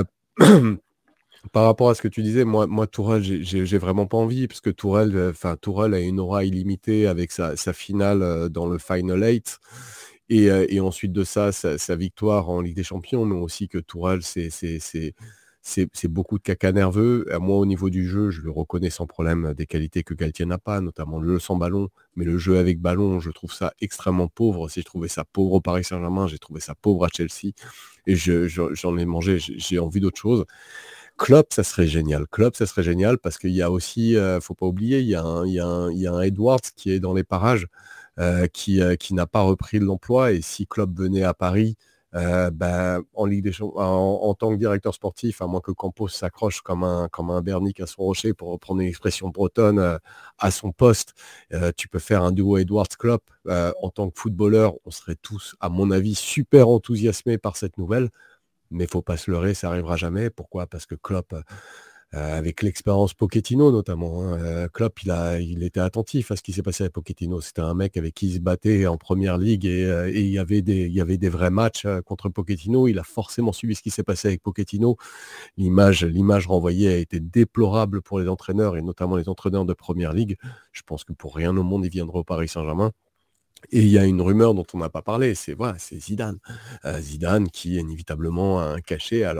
Par rapport à ce que tu disais, moi, moi Tourelle, j'ai- j'ai j'ai vraiment pas envie, parce que Tourelle, euh, enfin, Tourelle a une aura illimitée avec sa, sa finale euh, dans le Final Eight, et, euh, et ensuite de ça, sa, sa victoire en Ligue des Champions, mais aussi que Tourelle, c'est c'est- c'est- c'est- c'est beaucoup de caca nerveux. À moi, au niveau du jeu, je le reconnais sans problème des qualités que Galtier n'a pas, notamment le jeu sans ballon, mais le jeu avec ballon, je trouve ça extrêmement pauvre. Si je trouvais ça pauvre au Paris Saint-Germain, j'ai trouvé ça pauvre à Chelsea, et je- je- j'en ai mangé, j'ai j'ai envie d'autre chose. Klopp, ça serait génial. Klopp, ça serait génial parce qu'il y a aussi, euh, faut pas oublier, il y a un, il y a un, il y a un Edwards qui est dans les parages, euh, qui, euh, qui n'a pas repris l'emploi. Et si Klopp venait à Paris, euh, ben, en Ligue des Champions, en, en tant que directeur sportif, à moins que Campos s'accroche comme un, comme un bernic à son rocher, pour reprendre une expression bretonne, euh, à son poste, euh, tu peux faire un duo Edwards-Klopp. Euh, en tant que footballeur, on serait tous, à mon avis, super enthousiasmés par cette nouvelle. Mais il ne faut pas se leurrer, ça n'arrivera jamais. Pourquoi? Parce que Klopp, euh, avec l'expérience Pochettino notamment, hein, euh, Klopp, il, a, il était attentif à ce qui s'est passé avec Pochettino. C'était un mec avec qui il se battait en première ligue et, euh, et il, y avait des, il y avait des vrais matchs euh, contre Pochettino. Il a forcément suivi ce qui s'est passé avec Pochettino. L'image, l'image renvoyée a été déplorable pour les entraîneurs et notamment les entraîneurs de première ligue. Je pense que pour rien au monde, il viendra au Paris Saint-Germain. Et il y a une rumeur dont on n'a pas parlé, c'est voilà, c'est Zidane. Euh, Zidane qui inévitablement a un cachet. Alors,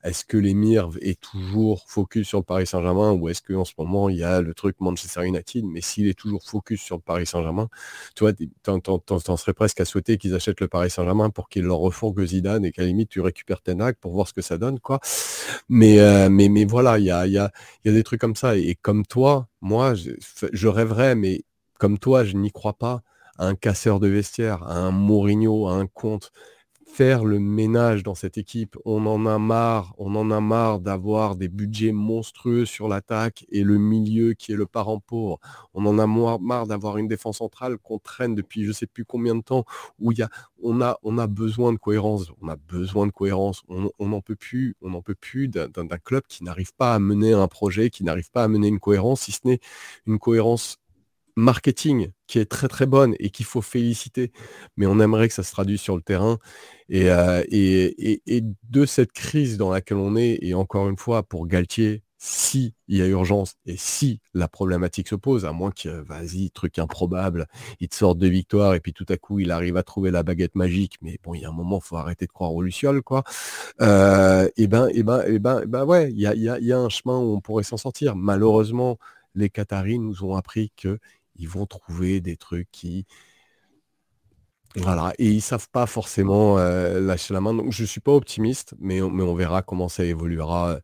est-ce que l'émir est toujours focus sur le Paris Saint-Germain ou est-ce qu'en ce moment, il y a le truc Manchester United, mais s'il est toujours focus sur le Paris Saint-Germain, tu vois, t'en, t'en, t'en, t'en serais presque à souhaiter qu'ils achètent le Paris Saint-Germain pour qu'ils leur refourguent Zidane et qu'à la limite, tu récupères Ten Hag pour voir ce que ça donne, quoi. Mais, euh, mais, mais voilà, il y a, y, a, y a des trucs comme ça. Et, et comme toi, moi, je, je rêverais, mais comme toi, je n'y crois pas, à un casseur de vestiaire, à un Mourinho, à un Conte. Faire le ménage dans cette équipe, on en a marre, on en a marre d'avoir des budgets monstrueux sur l'attaque et le milieu qui est le parent pauvre. On en a marre d'avoir une défense centrale qu'on traîne depuis je sais plus combien de temps, où il y a, on a, on a besoin de cohérence, on a besoin de cohérence, on n'en peut plus, on n'en peut plus d'un, d'un club qui n'arrive pas à mener un projet, qui n'arrive pas à mener une cohérence, si ce n'est une cohérence marketing qui est très très bonne et qu'il faut féliciter, mais on aimerait que ça se traduise sur le terrain et, euh, et, et, et de cette crise dans laquelle on est, et encore une fois pour Galtier, si il y a urgence et si la problématique se pose, à moins que vas-y, truc improbable, il te sorte de victoire et puis tout à coup il arrive à trouver la baguette magique, mais bon, il y a un moment, il faut arrêter de croire aux lucioles, quoi. Euh, et ben et ben et ben, et ben ouais, il y a, y, a, y a un chemin où on pourrait s'en sortir. Malheureusement, les Qataris nous ont appris que ils vont trouver des trucs qui... Voilà, et ils ne savent pas forcément euh, lâcher la main. Donc, je ne suis pas optimiste, mais on, mais on verra comment ça évoluera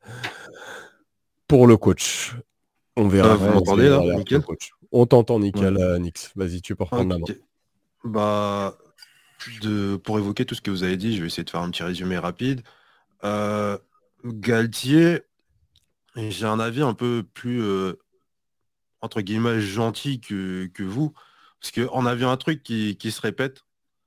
pour le coach. On verra. Euh, vous m'entendez là, nickel? Coach. On t'entend, nickel, ouais. euh, Nix. Vas-y, tu peux reprendre okay. la main. Bah, de, pour évoquer tout ce que vous avez dit, je vais essayer de faire un petit résumé rapide. Euh, Galtier, j'ai un avis un peu plus... Euh, entre guillemets, gentil que, que vous. Parce qu'on a vu un truc qui, qui se répète.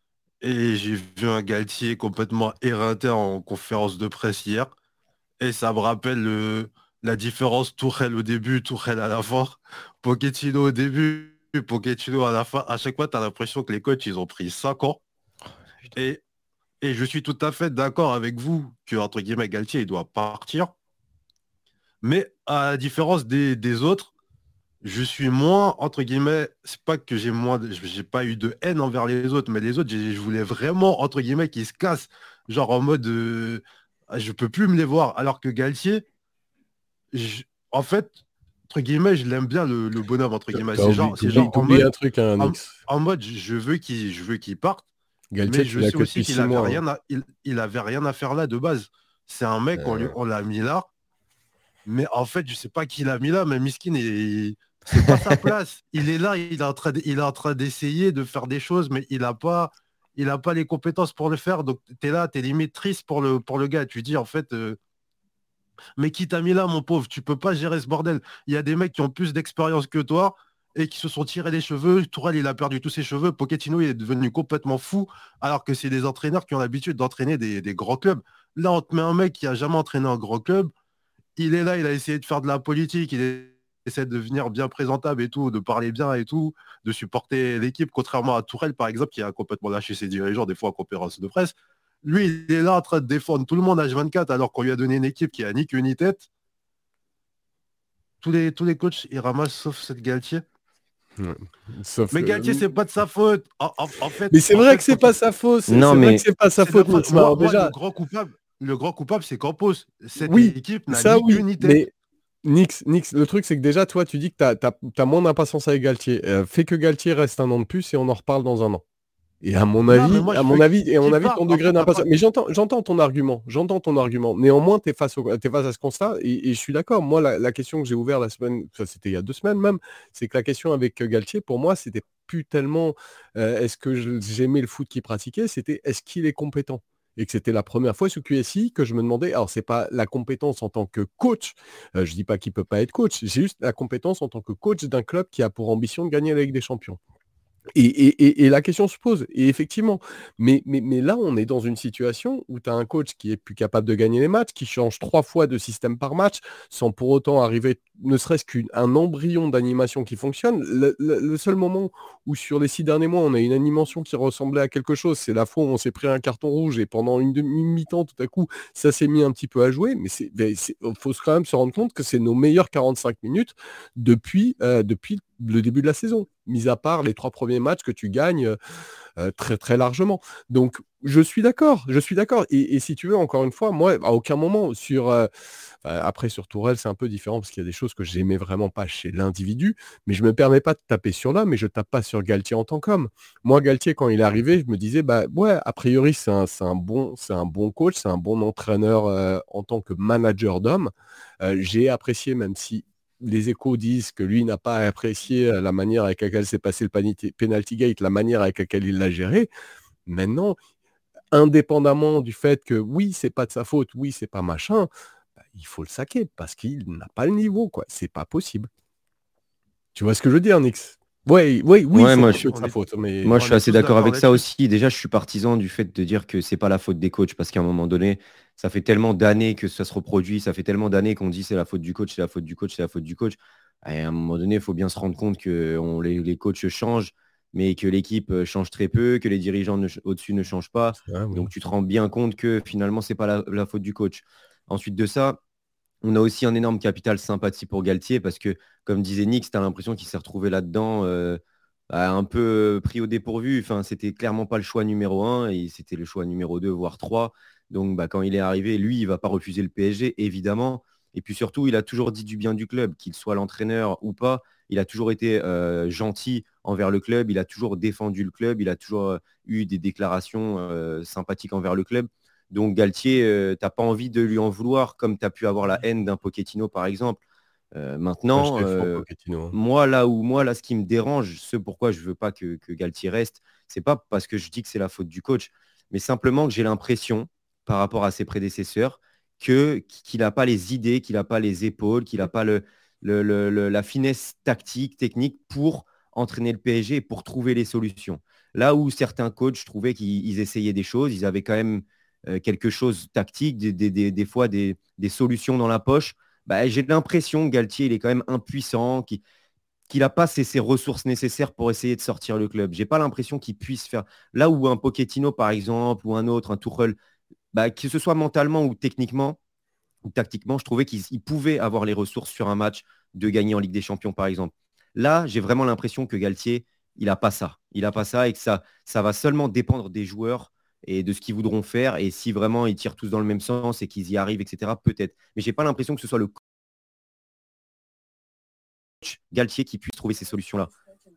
Et j'ai vu un Galtier complètement éreinté en conférence de presse hier. Et ça me rappelle le, la différence Tourelle au début, Tourelle à la fin. Pochettino au début, Pochettino à la fin. À chaque fois, tu as l'impression que les coachs, ils ont pris cinq ans. Et, et je suis tout à fait d'accord avec vous que, entre guillemets, Galtier, il doit partir. Mais à la différence des, des autres, je suis moins, entre guillemets, c'est pas que j'ai moins, de- j'ai pas eu de haine envers les autres, mais les autres, j'ai- je voulais vraiment, entre guillemets, qu'ils se cassent, genre en mode, euh, ah, je peux plus me les voir, alors que Galtier, je- en fait, entre guillemets, je l'aime bien le, le bonhomme, entre guillemets, T'as c'est oublié, genre, c'est t'oublies, genre en t'oublies un mode, truc, hein, en, Nix. en mode, je veux qu'il, je veux qu'il parte, Galtier, mais tu je l'as sais que aussi depuis qu'il six avait mois. rien hein. à, il, il avait rien à faire là de base. C'est un mec, on, lui- Euh, on l'a mis là, mais en fait, je sais pas qui l'a mis là, mais Miskin, il- c'est pas sa place. Il est là, il est en train de- il est en train d'essayer de faire des choses, mais il a pas, il a pas les compétences pour le faire. Donc, tu es là, tu es limite triste pour le, pour le gars. Tu dis, en fait, euh, mais qui t'a mis là, mon pauvre? Tu peux pas gérer ce bordel. Il y a des mecs qui ont plus d'expérience que toi et qui se sont tirés les cheveux. Tourelle, il a perdu tous ses cheveux. Pochettino, il est devenu complètement fou, alors que c'est des entraîneurs qui ont l'habitude d'entraîner des, des grands clubs. Là, on te met un mec qui a jamais entraîné un grand club. Il est là, il a essayé de faire de la politique, il essaie de devenir bien présentable et tout, de parler bien et tout, de supporter l'équipe, contrairement à Tourelle, par exemple, qui a complètement lâché ses dirigeants des fois en conférence de presse. Lui, il est là en train de défendre tout le monde H vingt-quatre alors qu'on lui a donné une équipe qui a ni queue ni tête. Tous les, tous les coachs, ils ramassent sauf cette Galtier. ouais. Sauf Mais que... Galtier, c'est pas de sa faute. En, en- en fait, Mais c'est en vrai fait, que c'est faut pas qu'il- sa faute. C'est, Non, c'est vrai mais que c'est pas sa c'est de la faute, faute. Nix. Mais alors Moi, moi, le déjà, grand coupable, le grand coupable, c'est Campos. Cette oui, équipe n'a ça ni queue oui, ni tête. mais Nix, Nix, le truc c'est que déjà toi tu dis que t'as, t'as, t'as moins d'impatience avec Galtier. Euh, fais que Galtier reste un an de plus et on en reparle dans un an. Et à mon Non, mais avis, moi, à je mon veux avis, qu'il et à mon qu'il avis, parte. ton En degré fait, t'as d'impatience. pas... Mais j'entends, j'entends ton argument, j'entends ton argument. Néanmoins, tu es face, au, t'es face à ce constat et, et je suis d'accord. Moi, la, la question que j'ai ouverte la semaine, ça c'était il y a deux semaines même, c'est que la question avec euh, Galtier, pour moi, c'était plus tellement euh, est-ce que je- j'aimais le foot qu'il pratiquait, c'était est-ce qu'il est compétent. Et que c'était la première fois sous Q S I que je me demandais, alors c'est pas la compétence en tant que coach, euh, je dis pas qu'il peut pas être coach, c'est juste la compétence en tant que coach d'un club qui a pour ambition de gagner la Ligue des Champions. Et, et, et, et la question se pose, et effectivement, mais, mais, mais là, on est dans une situation où tu as un coach qui est plus capable de gagner les matchs, qui change trois fois de système par match, sans pour autant arriver, ne serait-ce qu'un embryon d'animation qui fonctionne. Le, le, le seul moment où sur les six derniers mois, on a une animation qui ressemblait à quelque chose, c'est la fois où on s'est pris un carton rouge, et pendant une demi-mi-temps, tout à coup, ça s'est mis un petit peu à jouer, mais il faut quand même se rendre compte que c'est nos meilleures quarante-cinq minutes depuis, euh, depuis le début de la saison, mis à part les trois premiers matchs que tu gagnes euh, très très largement. Donc je suis d'accord, je suis d'accord. Et, et si tu veux, encore une fois, moi, à aucun moment sur euh, enfin, après sur Tourelle, c'est un peu différent parce qu'il y a des choses que j'aimais vraiment pas chez l'individu, mais je me permets pas de taper sur l'homme, mais je tape pas sur Galtier en tant qu'homme. Moi, Galtier, quand il est arrivé, je me disais, bah ouais, a priori, c'est un, c'est un bon, c'est un bon coach, c'est un bon entraîneur euh, en tant que manager d'homme. Euh, j'ai apprécié, même si les échos disent que lui n'a pas apprécié la manière avec laquelle s'est passé le penalty, penalty gate, la manière avec laquelle il l'a géré. Maintenant, indépendamment du fait que oui, c'est pas de sa faute, oui, c'est pas machin, bah, il faut le saquer parce qu'il n'a pas le niveau, quoi. C'est pas possible. Tu vois ce que je veux dire, Nix? Ouais, oui, oui, Ouais, c'est moi, pas je, que de On sa est, faute, mais moi, je on suis est assez tous d'accord d'accord avec ça là-dessus. aussi. Déjà, je suis partisan du fait de dire que c'est pas la faute des coachs parce qu'à un moment donné, ça fait tellement d'années que ça se reproduit, ça fait tellement d'années qu'on dit c'est la faute du coach, c'est la faute du coach, c'est la faute du coach. Et à un moment donné, il faut bien se rendre compte que on- les, les coachs changent, mais que l'équipe euh, change très peu, que les dirigeants ne ch- au-dessus ne changent pas. ah, oui. Donc, tu te rends bien compte que finalement, c'est pas la, la faute du coach. Ensuite de ça, on a aussi un énorme capital sympathie pour Galtier parce que, comme disait Nick, tu as l'impression qu'il s'est retrouvé là-dedans, euh, bah, un peu euh, pris au dépourvu. Enfin, c'était clairement pas le choix numéro un et c'était le choix numéro deux, voire trois. Donc, bah, quand il est arrivé, lui, il va pas refuser le P S G, évidemment. Et puis surtout, il a toujours dit du bien du club, qu'il soit l'entraîneur ou pas. Il a toujours été euh, gentil envers le club, il a toujours défendu le club, il a toujours euh, eu des déclarations euh, sympathiques envers le club. Donc Galtier, euh, tu n'as pas envie de lui en vouloir, comme tu as pu avoir la haine d'un Pochettino, par exemple. Euh, Ah, je maintenant, défends euh, Pochettino, hein. moi, là où moi, là, ce qui me dérange, ce pourquoi je ne veux pas que, que Galtier reste, c'est pas parce que je dis que c'est la faute du coach, mais simplement que j'ai l'impression, par rapport à ses prédécesseurs, que, qu'il n'a pas les idées, qu'il n'a pas les épaules, qu'il n'a pas le, le- le- le- la finesse tactique, technique pour entraîner le P S G et pour trouver les solutions. Là où certains coachs, je trouvais qu'ils ils essayaient des choses, ils avaient quand même euh, quelque chose tactique, des, des, des, des fois des, des, solutions dans la poche. Bah, j'ai l'impression que Galtier, il est quand même impuissant, qu'il qu'il n'a pas ces, ces, ressources nécessaires pour essayer de sortir le club. J'ai pas l'impression qu'il puisse faire. Là où un Pochettino, par exemple, ou un autre, un Tuchel, bah, que ce soit mentalement ou techniquement, ou tactiquement, je trouvais qu'il pouvait avoir les ressources sur un match de gagner en Ligue des Champions, par exemple. Là, j'ai vraiment l'impression que Galtier, il n'a pas ça. Il n'a pas ça et que ça, ça va seulement dépendre des joueurs et de ce qu'ils voudront faire. Et si vraiment ils tirent tous dans le même sens et qu'ils y arrivent, et cetera, peut-être. Mais je n'ai pas l'impression que ce soit le coach Galtier qui puisse trouver ces solutions-là.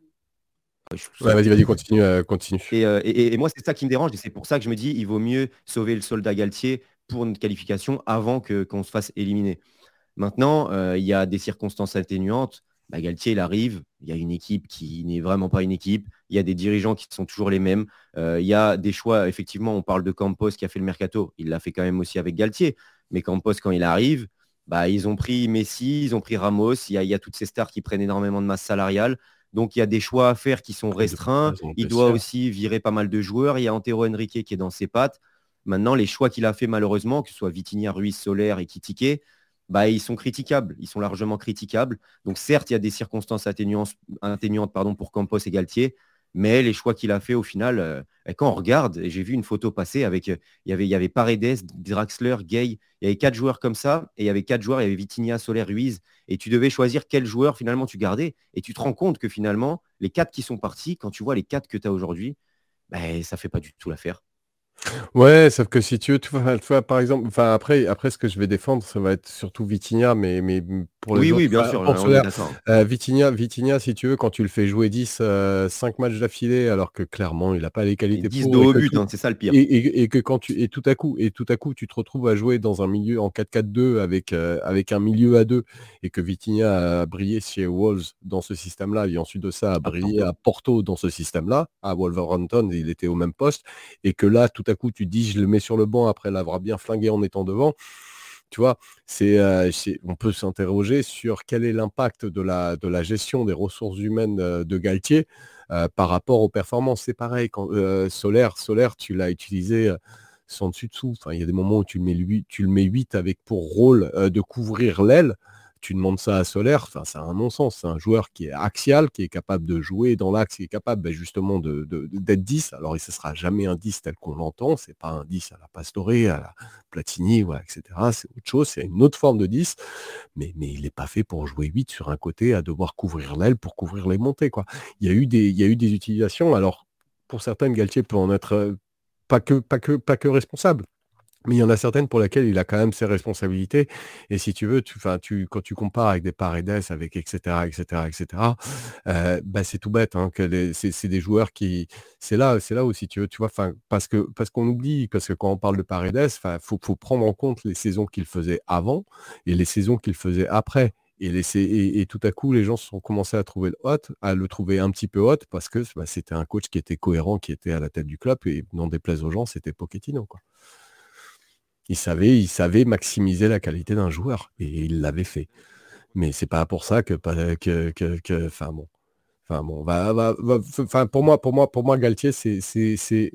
Ouais, vas-y, vas-y, continue, euh, continue. Et, euh, et, et moi, c'est ça qui me dérange. Et c'est pour ça que je me dis, il vaut mieux sauver le soldat Galtier pour une qualification avant que, qu'on se fasse éliminer. Maintenant, euh, il y a des circonstances atténuantes. Bah, Galtier, il arrive, il y a une équipe qui n'est vraiment pas une équipe, il y a des dirigeants qui sont toujours les mêmes, euh, il y a des choix, effectivement, on parle de Campos qui a fait le mercato, il l'a fait quand même aussi avec Galtier, mais Campos, quand il arrive, bah, ils ont pris Messi, ils ont pris Ramos, il y a, il y a toutes ces stars qui prennent énormément de masse salariale, donc il y a des choix à faire qui sont restreints, il doit aussi virer pas mal de joueurs, il y a Antero Henrique qui est dans ses pattes. Maintenant, les choix qu'il a fait malheureusement, que ce soit Vitinha, Ruiz, Soler et Kitike, bah, ils sont critiquables, ils sont largement critiquables. Donc certes, il y a des circonstances atténuantes, atténuantes pardon, pour Campos et Galtier, mais les choix qu'il a fait au final, euh, quand on regarde, et j'ai vu une photo passer avec, euh, il y avait, il y avait Paredes, Draxler, Gay, il y avait quatre joueurs comme ça, et il y avait quatre joueurs, il y avait Vitinha, Soler, Ruiz, et tu devais choisir quel joueur finalement tu gardais, et tu te rends compte que finalement, les quatre qui sont partis, quand tu vois les quatre que tu as aujourd'hui, bah, ça ne fait pas du tout l'affaire. Ouais, sauf que si tu veux, tu vois, tu vois, par exemple, enfin après, après ce que je vais défendre, ça va être surtout Vitinha, mais, mais pour les Oui, autres, oui, bien enfin, sûr, pour on est Solaire, d'accord. euh, Vitinha, Vitinha, si tu veux, quand tu le fais jouer dix, euh, cinq matchs d'affilée, alors que clairement, il n'a pas les Et qualités dix de pour, et haut que but, tout, hein, c'est ça le pire. et, et- et que quand tu, et tout à coup, et tout à coup, tu te retrouves à jouer dans un milieu en quatre quatre deux avec, euh, avec un milieu à deux, et que Vitinha a brillé chez Wolves dans ce système-là, et ensuite de ça a À brillé Porto. à Porto dans ce système-là, à Wolverhampton, il était au même poste, et que là, tout à coup, tu te dis, je le mets sur le banc après l'avoir bien flingué en étant devant. Tu vois, c'est, euh, c'est- on peut s'interroger sur quel est l'impact de la, de la gestion des ressources humaines euh, de Galtier euh, par rapport aux performances. C'est pareil, quand euh, Solaire, Solaire, tu l'as utilisé euh, sans dessus dessous. Enfin, il y a des moments où tu le mets huit, tu le mets huit avec pour rôle euh, de couvrir l'aile. Tu demandes ça à Solaire, enfin, c'est un non-sens. C'est un joueur qui est axial, qui est capable de jouer dans l'axe, qui est capable ben, justement de, de, de, d'être dix. Alors, ce ne sera jamais un dix tel qu'on l'entend. Ce n'est pas un dix à la Pastore, à la Platini, ouais, et cetera. C'est autre chose, c'est une autre forme de dix. Mais, mais il n'est pas fait pour jouer huit sur un côté, à devoir couvrir l'aile pour couvrir les montées, quoi. Il y a eu des, il y a eu des utilisations. Alors, pour certaines, Galtier peut en être euh, pas, que, pas, que, pas que responsable. Mais il y en a certaines pour lesquelles il a quand même ses responsabilités. Et si tu veux, tu, tu, quand tu compares avec des Paredes, avec et cetera, et cetera, et cetera, euh, bah, c'est tout bête. Hein, que les, c'est, c'est des joueurs qui... C'est là, c'est là où, si tu veux, tu vois, parce, que, parce qu'on oublie, parce que quand on parle de Paredes, il faut, faut prendre en compte les saisons qu'il faisait avant et les saisons qu'il faisait après. Et, les, et, et tout à coup, les gens se sont commencés à trouver le hot, à le trouver un petit peu hot, parce que bah, c'était un coach qui était cohérent, qui était à la tête du club, et n'en déplaise aux gens, c'était Pochettino, quoi. Il savait, il savait maximiser la qualité d'un joueur et il l'avait fait. Mais c'est pas pour ça que, que, que, que enfin bon, enfin bon, va, va, va, enfin pour moi, pour moi, pour moi, Galtier, c'est, c'est, c'est...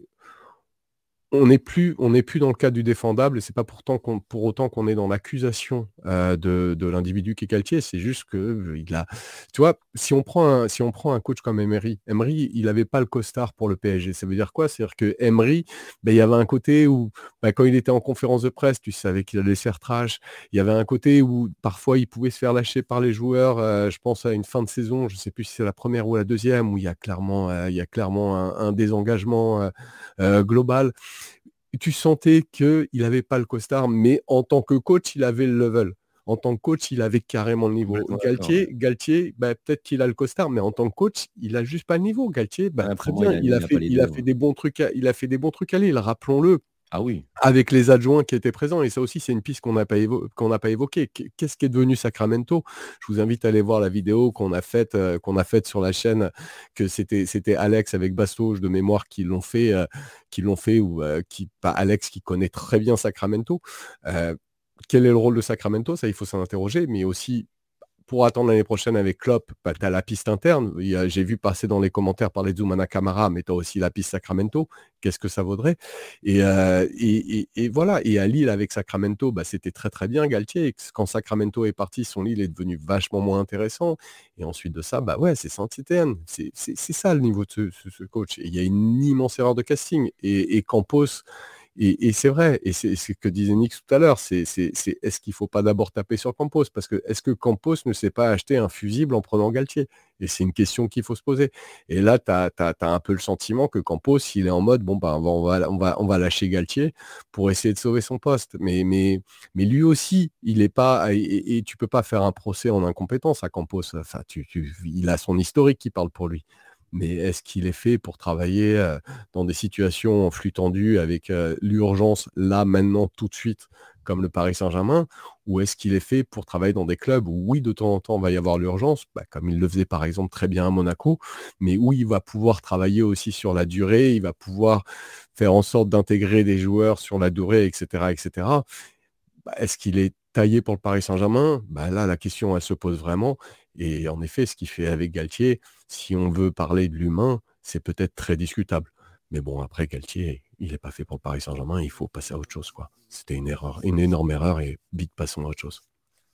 on n'est plus, on n'est plus dans le cadre du défendable et c'est pas pourtant qu'on, pour autant qu'on est dans l'accusation euh, de, de l'individu qui est Galtier. C'est juste que euh, il a, tu vois, si on prend un, si on prend un coach comme Emery, Emery, il n'avait pas le costard pour le P S G. Ça veut dire quoi? C'est-à-dire que Emery, ben, il y avait un côté où, ben, quand il était en conférence de presse, tu savais qu'il allait se faire trash. Il y avait un côté où parfois il pouvait se faire lâcher par les joueurs. Euh, je pense à une fin de saison, je sais plus si c'est la première ou la deuxième, où il y a clairement, euh, il y a clairement un, un désengagement euh, euh, global. Tu sentais qu'il n'avait pas le costard, mais en tant que coach, il avait le level. En tant que coach, il avait carrément le niveau. Galtier, Galtier bah, peut-être qu'il a le costard, mais en tant que coach, il n'a juste pas le niveau. Galtier, bah, ouais, très bien, moi, il, a, il, a, il, a fait, il, a fait des bons trucs à, il a fait des bons trucs à Lille, rappelons-le. Ah oui. Avec les adjoints qui étaient présents. Et ça aussi, c'est une piste qu'on n'a pas, évo- qu'on n'a pas évoquée. Qu'est-ce qui est devenu Sacramento? Je vous invite à aller voir la vidéo qu'on a faite, euh, qu'on a faite sur la chaîne, que c'était, c'était Alex avec Bastoge de mémoire qui l'ont fait, euh, qui l'ont fait, ou euh, qui, pas Alex qui connaît très bien Sacramento. Euh, quel est le rôle de Sacramento? Ça, il faut s'en interroger, mais aussi pour attendre l'année prochaine avec Klopp, bah, tu as la piste interne. Il y a, j'ai vu passer dans les commentaires parler de Zoumana Camara, mais tu as aussi la piste Sacramento. Qu'est-ce que ça vaudrait? et, euh, et, et, et voilà. Et à Lille, avec Sacramento, bah, c'était très très bien, Galtier. Et quand Sacramento est parti, son Lille est devenu vachement moins intéressant. Et ensuite de ça, bah ouais, c'est Saint-Étienne. C'est, c'est, c'est ça le niveau de ce, ce, ce coach. Et il y a une immense erreur de casting. Et, et Campos... Et, et c'est vrai, et c'est, c'est ce que disait Nick tout à l'heure, c'est, c'est, c'est est-ce qu'il ne faut pas d'abord taper sur Campos? Parce que est-ce que Campos ne s'est pas acheté un fusible en prenant Galtier? Et c'est une question qu'il faut se poser. Et là, tu as un peu le sentiment que Campos, il est en mode, bon, bah, on, va, on, va, on va lâcher Galtier pour essayer de sauver son poste. Mais, mais, mais lui aussi, il est pas, et, et tu ne peux pas faire un procès en incompétence à Campos. Enfin, tu, tu, il a son historique qui parle pour lui. Mais est-ce qu'il est fait pour travailler euh, dans des situations en flux tendu avec euh, l'urgence là, maintenant, tout de suite, comme le Paris Saint-Germain? Ou est-ce qu'il est fait pour travailler dans des clubs où, oui, de temps en temps, il va y avoir l'urgence, bah, comme il le faisait par exemple très bien à Monaco, mais où il va pouvoir travailler aussi sur la durée, il va pouvoir faire en sorte d'intégrer des joueurs sur la durée, et cetera, et cetera. Bah, est-ce qu'il est taillé pour le Paris Saint-Germain? Bah, là, la question, elle se pose vraiment. Et en effet, ce qu'il fait avec Galtier, si on veut parler de l'humain, c'est peut-être très discutable. Mais bon, après, Galtier, il n'est pas fait pour le Paris Saint-Germain, il faut passer à autre chose, quoi. C'était une erreur, une énorme erreur, et vite, passons à autre chose.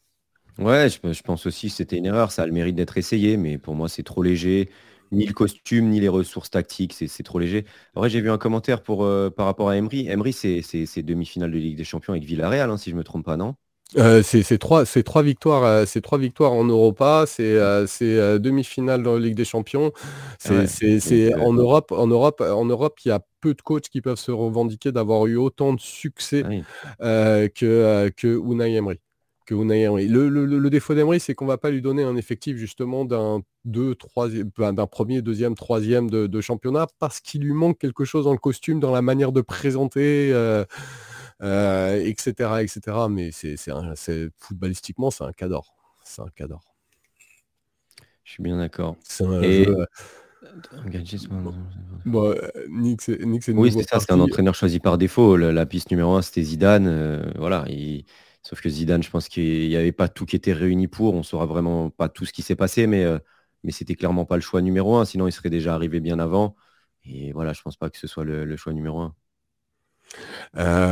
Ouais, je, je pense aussi que c'était une erreur. Ça a le mérite d'être essayé, mais pour moi, c'est trop léger. Ni le costume, ni les ressources tactiques, c'est, c'est trop léger. En vrai, j'ai vu un commentaire pour, euh, par rapport à Emery. Emery, c'est, c'est, c'est demi-finale de Ligue des Champions avec Villarreal, hein, si je ne me trompe pas, non? Euh, c'est, c'est, trois, c'est, trois victoires, euh, c'est trois victoires en Europa, c'est, euh, c'est euh, demi-finale dans la Ligue des Champions. C'est, ouais, c'est, c'est donc, en, euh... Europe, en, Europe, en Europe, il y a peu de coachs qui peuvent se revendiquer d'avoir eu autant de succès ah oui. euh, que, euh, que Unai Emery. Que Unai Emery. Le, le, le défaut d'Emery, c'est qu'on ne va pas lui donner un effectif justement d'un, deux, troisième, d'un premier, deuxième, troisième de, de championnat parce qu'il lui manque quelque chose dans le costume, dans la manière de présenter. Euh, Euh, et cetera, et cetera. Mais c'est, c'est un, c'est, footballistiquement, c'est un cador. C'est un cador. Je suis bien d'accord. C'est un et... jeu... Bon, bon, Nick, c'est, Nick, c'est oui, c'est ça, parti. C'est un entraîneur choisi par défaut. La, la piste numéro un, c'était Zidane. Euh, voilà. Il... Sauf que Zidane, je pense qu'il n'y avait pas tout qui était réuni pour. On ne saura vraiment pas tout ce qui s'est passé, mais, euh, mais c'était clairement pas le choix numéro un. Sinon, il serait déjà arrivé bien avant. Et voilà, je ne pense pas que ce soit le, le choix numéro un. Euh,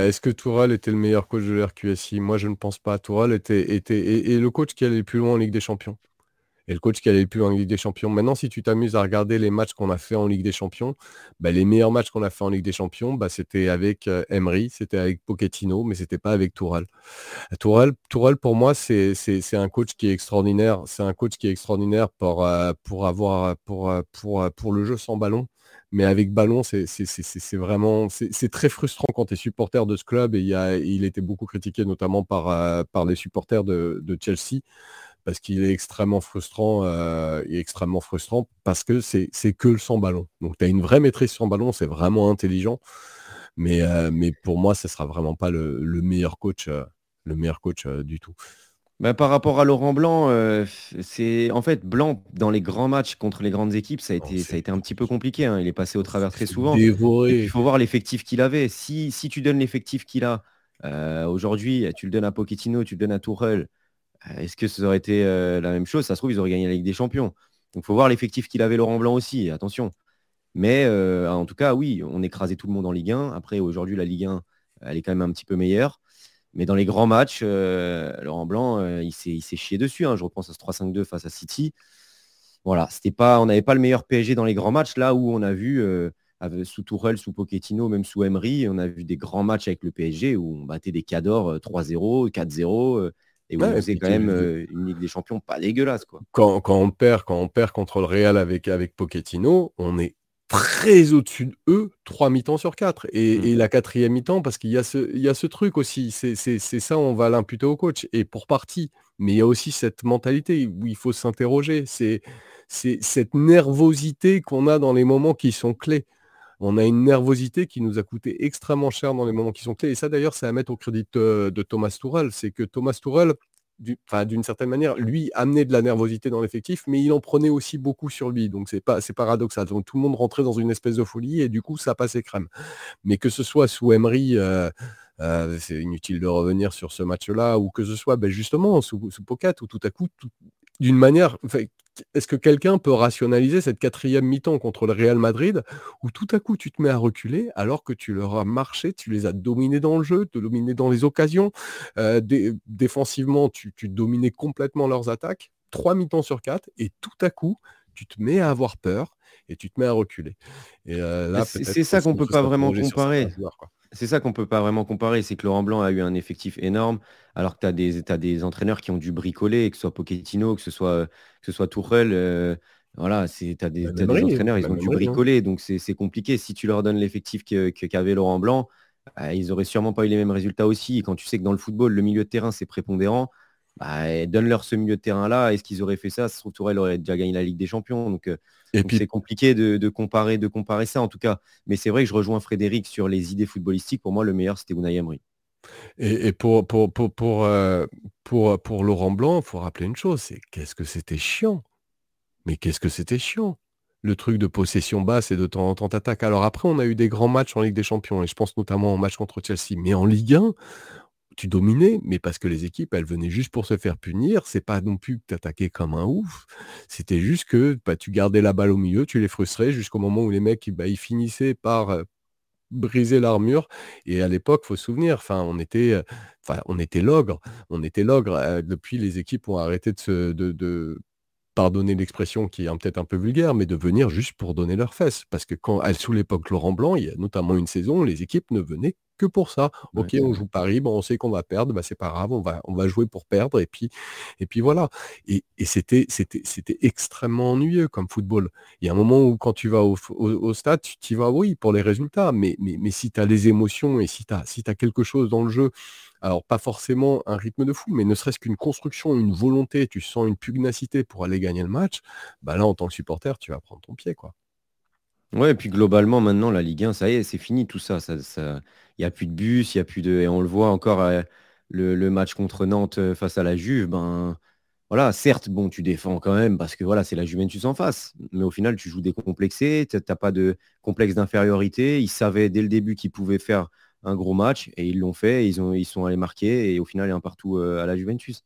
Euh, est-ce que Tourelle était le meilleur coach de l'R Q S I? Moi, je ne pense pas. Tourelle était, était et, et le coach qui allait le plus loin en Ligue des Champions. Et le coach qui allait le plus loin en Ligue des Champions. Maintenant, si tu t'amuses à regarder les matchs qu'on a fait en Ligue des Champions, bah, les meilleurs matchs qu'on a fait en Ligue des Champions, bah, c'était avec euh, Emery, c'était avec Pochettino, mais c'était pas avec Tourelle. Tourelle, Tourelle pour moi, c'est, c'est, c'est un coach qui est extraordinaire. C'est un coach qui est extraordinaire pour, euh, pour, avoir, pour, euh, pour, euh, pour le jeu sans ballon. Mais avec ballon, c'est, c'est, c'est, c'est c'est vraiment c'est, c'est très frustrant quand tu es supporter de ce club. Et il, y a, il était beaucoup critiqué, notamment par, euh, par les supporters de, de Chelsea, parce qu'il est extrêmement frustrant, euh, et extrêmement frustrant parce que c'est, c'est que le sans ballon. Donc tu as une vraie maîtrise sans ballon, c'est vraiment intelligent. Mais, euh, mais pour moi, ce ne sera vraiment pas le, le meilleur coach, euh, le meilleur coach euh, du tout. Bah, par rapport à Laurent Blanc, euh, c'est en fait Blanc dans les grands matchs contre les grandes équipes, ça a Non, été, ça a c'est été un petit peu compliqué, hein. Il est passé au c'est- travers très c'est souvent. Et puis il dévoré. faut voir l'effectif qu'il avait. Si, si tu donnes l'effectif qu'il a euh, aujourd'hui, tu le donnes à Pochettino, tu le donnes à Tourelle, euh, est-ce que ça aurait été euh, la même chose? Ça se trouve, ils auraient gagné la Ligue des Champions. Donc il faut voir l'effectif qu'il avait Laurent Blanc aussi, attention. Mais euh, en tout cas, oui, on écrasait tout le monde en Ligue un. Après, aujourd'hui, la Ligue un, elle est quand même un petit peu meilleure. Mais dans les grands matchs, euh, Laurent Blanc, euh, il s'est il s'est chié dessus, hein. Je repense à ce trois cinq deux face à City. Voilà, c'était pas, on n'avait pas le meilleur P S G dans les grands matchs, là où on a vu, euh, avec- sous Tourelle, sous Pochettino, même sous Emery, on a vu des grands matchs avec le P S G où on battait des cadors euh, trois zéro, quatre zéro, euh, et où on Ouais, et faisait puis quand même tu- euh, une Ligue des Champions pas dégueulasse, quoi. quand, quand on perd, quand on perd contre le Real avec, avec Pochettino, on est très au-dessus de eux, trois mi-temps sur quatre. Mm. Et, et la quatrième mi-temps, parce qu'il y a ce, il y a ce truc aussi, c'est c'est- c'est ça, on va l'imputer au coach, et pour partie. Mais il y a aussi cette mentalité où il faut s'interroger. C'est c'est cette nervosité qu'on a dans les moments qui sont clés. On a une nervosité qui nous a coûté extrêmement cher dans les moments qui sont clés. Et ça, d'ailleurs, c'est à mettre au crédit de, de Thomas Tuchel. C'est que Thomas Tuchel, du- enfin, d'une certaine manière, lui amenait de la nervosité dans l'effectif, mais il en prenait aussi beaucoup sur lui. Donc, c'est pas, c'est paradoxal. Donc, tout le monde rentrait dans une espèce de folie et du coup, ça passait crème. Mais que ce soit sous Emery, euh, euh, c'est inutile de revenir sur ce match-là, ou que ce soit ben, justement sous, sous Pocket, où tout à coup, tout- d'une manière, enfin, est-ce que quelqu'un peut rationaliser cette quatrième mi-temps contre le Real Madrid, où tout à coup tu te mets à reculer alors que tu leur as marché, tu les as dominés dans le jeu, tu dominés dans les occasions, euh, dé- défensivement tu, tu dominais complètement leurs attaques, trois mi-temps sur quatre, et tout à coup tu te mets à avoir peur et tu te mets à reculer. Et euh, là, C'est peut-être c'est qu'il ça qu'on faut, peut faut pas vraiment s'interroger sur certains comparer. joueurs, quoi. C'est ça qu'on peut pas vraiment comparer, c'est que Laurent Blanc a eu un effectif énorme, alors que tu as des, t'as des entraîneurs qui ont dû bricoler, que ce soit Pochettino, que ce soit, que ce soit Tuchel. Euh, voilà, tu as des, Même t'as des Emery, hein, entraîneurs, ils ont même dû Emery, hein. bricoler, donc c'est c'est compliqué. Si tu leur donnes l'effectif que- que- qu'avait Laurent Blanc, bah, ils auraient sûrement pas eu les mêmes résultats aussi. Et quand tu sais que dans le football, le milieu de terrain, c'est prépondérant, bah, donne-leur ce milieu de terrain-là. Est-ce qu'ils auraient fait ça? Ça se trouve, Tourelle aurait déjà gagné la Ligue des Champions. Donc, euh, Et donc c'est puis, compliqué de, de comparer, de comparer ça, en tout cas. Mais c'est vrai que je rejoins Frédéric sur les idées footballistiques. Pour moi, le meilleur, c'était Unai Emery. et, et pour, pour, pour, pour, euh, pour, pour Laurent Blanc, il faut rappeler une chose, c'est qu'est-ce que c'était chiant. Mais qu'est-ce que c'était chiant. Le truc de possession basse et de temps en temps t'attaques. Alors après, on a eu des grands matchs en Ligue des Champions, et je pense notamment au match contre Chelsea. Mais en Ligue un, tu dominais, mais parce que les équipes, elles venaient juste pour se faire punir. C'est pas non plus que t'attaquais comme un ouf. C'était juste que bah, tu gardais la balle au milieu, tu les frustrais jusqu'au moment où les mecs, bah, ils finissaient par euh, briser l'armure. Et à l'époque, faut se souvenir, enfin, on était, euh, enfin, on était l'ogre. On était l'ogre. Euh, depuis, les équipes ont arrêté de se, de, de- pardonner l'expression qui est un- peut-être un peu vulgaire, mais de venir juste pour donner leurs fesses. Parce que quand, à- sous l'époque Laurent Blanc, il y a notamment une saison où les équipes ne venaient que pour ça. Ouais, Ok, c'est on vrai. joue Paris, bon, on sait qu'on va perdre, bah, c'est pas grave, on va, on va jouer pour perdre, et puis, et puis voilà. Et, et c'était, c'était, c'était extrêmement ennuyeux comme football. Il y a un moment où quand tu vas au, au, au stade, tu y vas, oui, pour les résultats, mais, mais, mais si tu as les émotions et si tu as, si tu as quelque chose dans le jeu, alors, pas forcément un rythme de fou, mais ne serait-ce qu'une construction, une volonté, tu sens une pugnacité pour aller gagner le match, bah là, en tant que supporter, tu vas prendre ton pied, quoi. Ouais, et puis globalement, maintenant, la Ligue un, ça y est, c'est fini tout ça. Ça, ça- Il n'y a plus de bus, il y a plus de. Et on le voit encore, euh, le, le match contre Nantes euh, face à la Juve. Ben, voilà, certes, bon, tu défends quand même parce que voilà, c'est la Juventus en face. Mais au final, tu joues décomplexé, tu n'as pas de complexe d'infériorité. Ils savaient dès le début qu'ils pouvaient faire un gros match et ils l'ont fait. Ils ont, ils sont allés marquer et au final, il y a un partout euh, à la Juventus.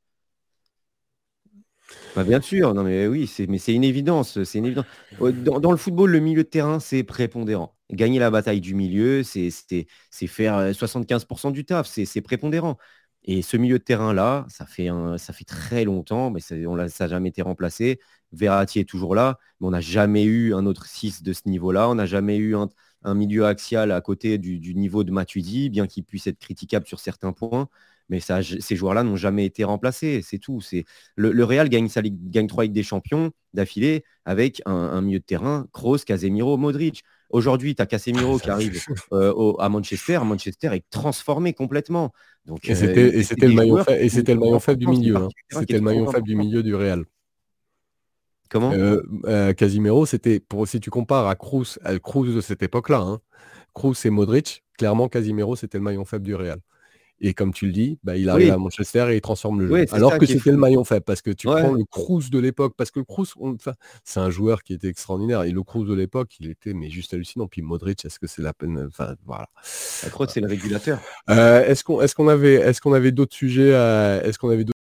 Bah, bien sûr, non mais oui, c'est mais c'est une évidence, c'est une évidence. Euh, Dans, dans le football, le milieu de terrain, c'est prépondérant. Gagner la bataille du milieu, c'est c'est- c'est faire soixante-quinze pour cent du taf, c'est c'est prépondérant. Et ce milieu de terrain-là, ça fait, un- ça fait très longtemps, mais c'est- on l'a- ça n'a jamais été remplacé. Verratti est toujours là, mais on n'a jamais eu un autre six de ce niveau-là. On n'a jamais eu un, un milieu axial à côté du, du niveau de Matuidi, bien qu'il puisse être critiquable sur certains points. Mais ça, ces joueurs-là n'ont jamais été remplacés, c'est tout. C'est le, le Real gagne, sa ligue, gagne trois Ligues des Champions d'affilée avec un, un milieu de terrain, Kroos, Casemiro, Modric. Aujourd'hui, tu as Casemiro qui arrive euh, au- à Manchester. Manchester est transformé complètement. Donc, Et euh, c'était et c'est c'était le des maillon joueurs faible et qui sont c'était le trop maillon faible du importants. C'est une milieu. hein. partie du terrain qui C'était est le trop maillon faible du importante. milieu du Real. Comment? Euh, euh, Casimiro, c'était pour si tu compares à Kroos, à Kroos de cette époque-là, hein, Kroos et Modric, clairement Casimiro, c'était le maillon faible du Real. Et comme tu le dis, bah, il arrive Oui, à Manchester et il transforme le jeu. oui, c'est Alors ça que qui est c'était le fou. maillon faible, parce que tu prends Ouais. le Kroos de l'époque, parce que le Kroos, on- enfin, c'est un joueur qui était extraordinaire. Et le Kroos de l'époque, il était mais juste hallucinant. Puis Modric, est-ce que c'est la peine? Enfin, voilà. La crotte, c'est le régulateur. Euh, est-ce qu'on est-ce qu'on avait est-ce qu'on avait d'autres sujets à, est-ce qu'on avait d'autres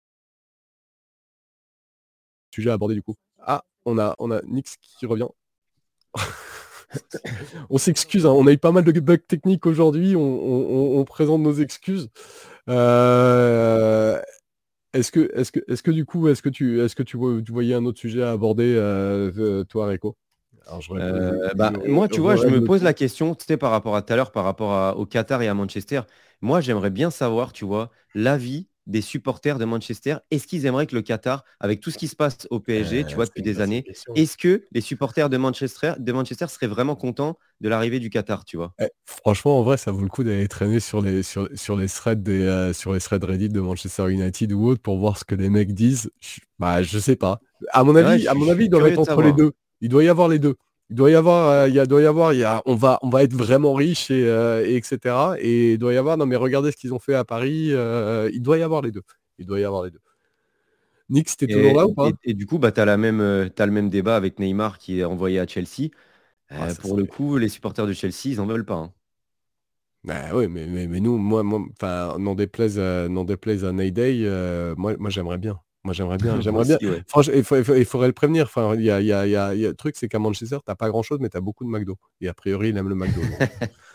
sujets à aborder du coup? Ah, on a on a Nix qui revient. On s'excuse, hein, on a eu pas mal de bugs techniques aujourd'hui, on, on- on présente nos excuses. Euh, est-ce que, est-ce que, est-ce que du coup, est-ce que tu, est-ce que tu, vois- tu voyais un autre sujet à aborder, euh, euh, toi, Rico? Alors, je, réponds- je, Euh, je- bah, moi, je tu vois, je me règle pose tout. la question, tu sais, par rapport à tout à l'heure, par rapport à- au Qatar et à Manchester. Moi, j'aimerais bien savoir, tu vois, l'avis des supporters de Manchester. Est-ce qu'ils aimeraient que le Qatar, avec tout ce qui se passe au P S G, tu Euh, vois, c'est depuis une des vaste années, question. est-ce que les supporters de Manchester, de Manchester seraient vraiment contents de l'arrivée du Qatar, tu vois? Eh, franchement, en vrai, ça vaut le coup d'aller traîner sur les, sur, sur les threads des, euh, sur les threads Reddit de Manchester United ou autre pour voir ce que les mecs disent. Je, bah, je sais pas. À mon Ouais, avis, je à suis, mon je avis, suis ils doivent curieux être de entre les savoir. deux. Il doit y avoir les deux. Il doit y avoir, euh, il y a, doit y avoir, il y a, on va, on va être vraiment riche et, euh, et etc. Et il doit y avoir, non mais regardez ce qu'ils ont fait à Paris. Euh, il doit y avoir les deux. Il doit y avoir les deux. Nick, t'es toujours Et, là ou pas? et- et du coup, bah, tu as, le même débat avec Neymar qui est envoyé à Chelsea. Ah, Euh, ça pour le c'est. coup, les supporters de Chelsea, ils n'en veulent pas, hein. Bah oui, mais, mais, mais nous, moi, moi, enfin, n'en déplaise, à- n'en déplaise à Nayday, euh, moi, moi j'aimerais bien. Moi j'aimerais bien. Moi J'aimerais bien. aussi, ouais. Franchement, il, faut- il faut- il faudrait le prévenir. Enfin, il y a, il y a- il y a- il y a- le truc, c'est qu'à Manchester, t'as pas grand chose, mais t'as beaucoup de McDo. Et a priori, il aime le McDo. donc.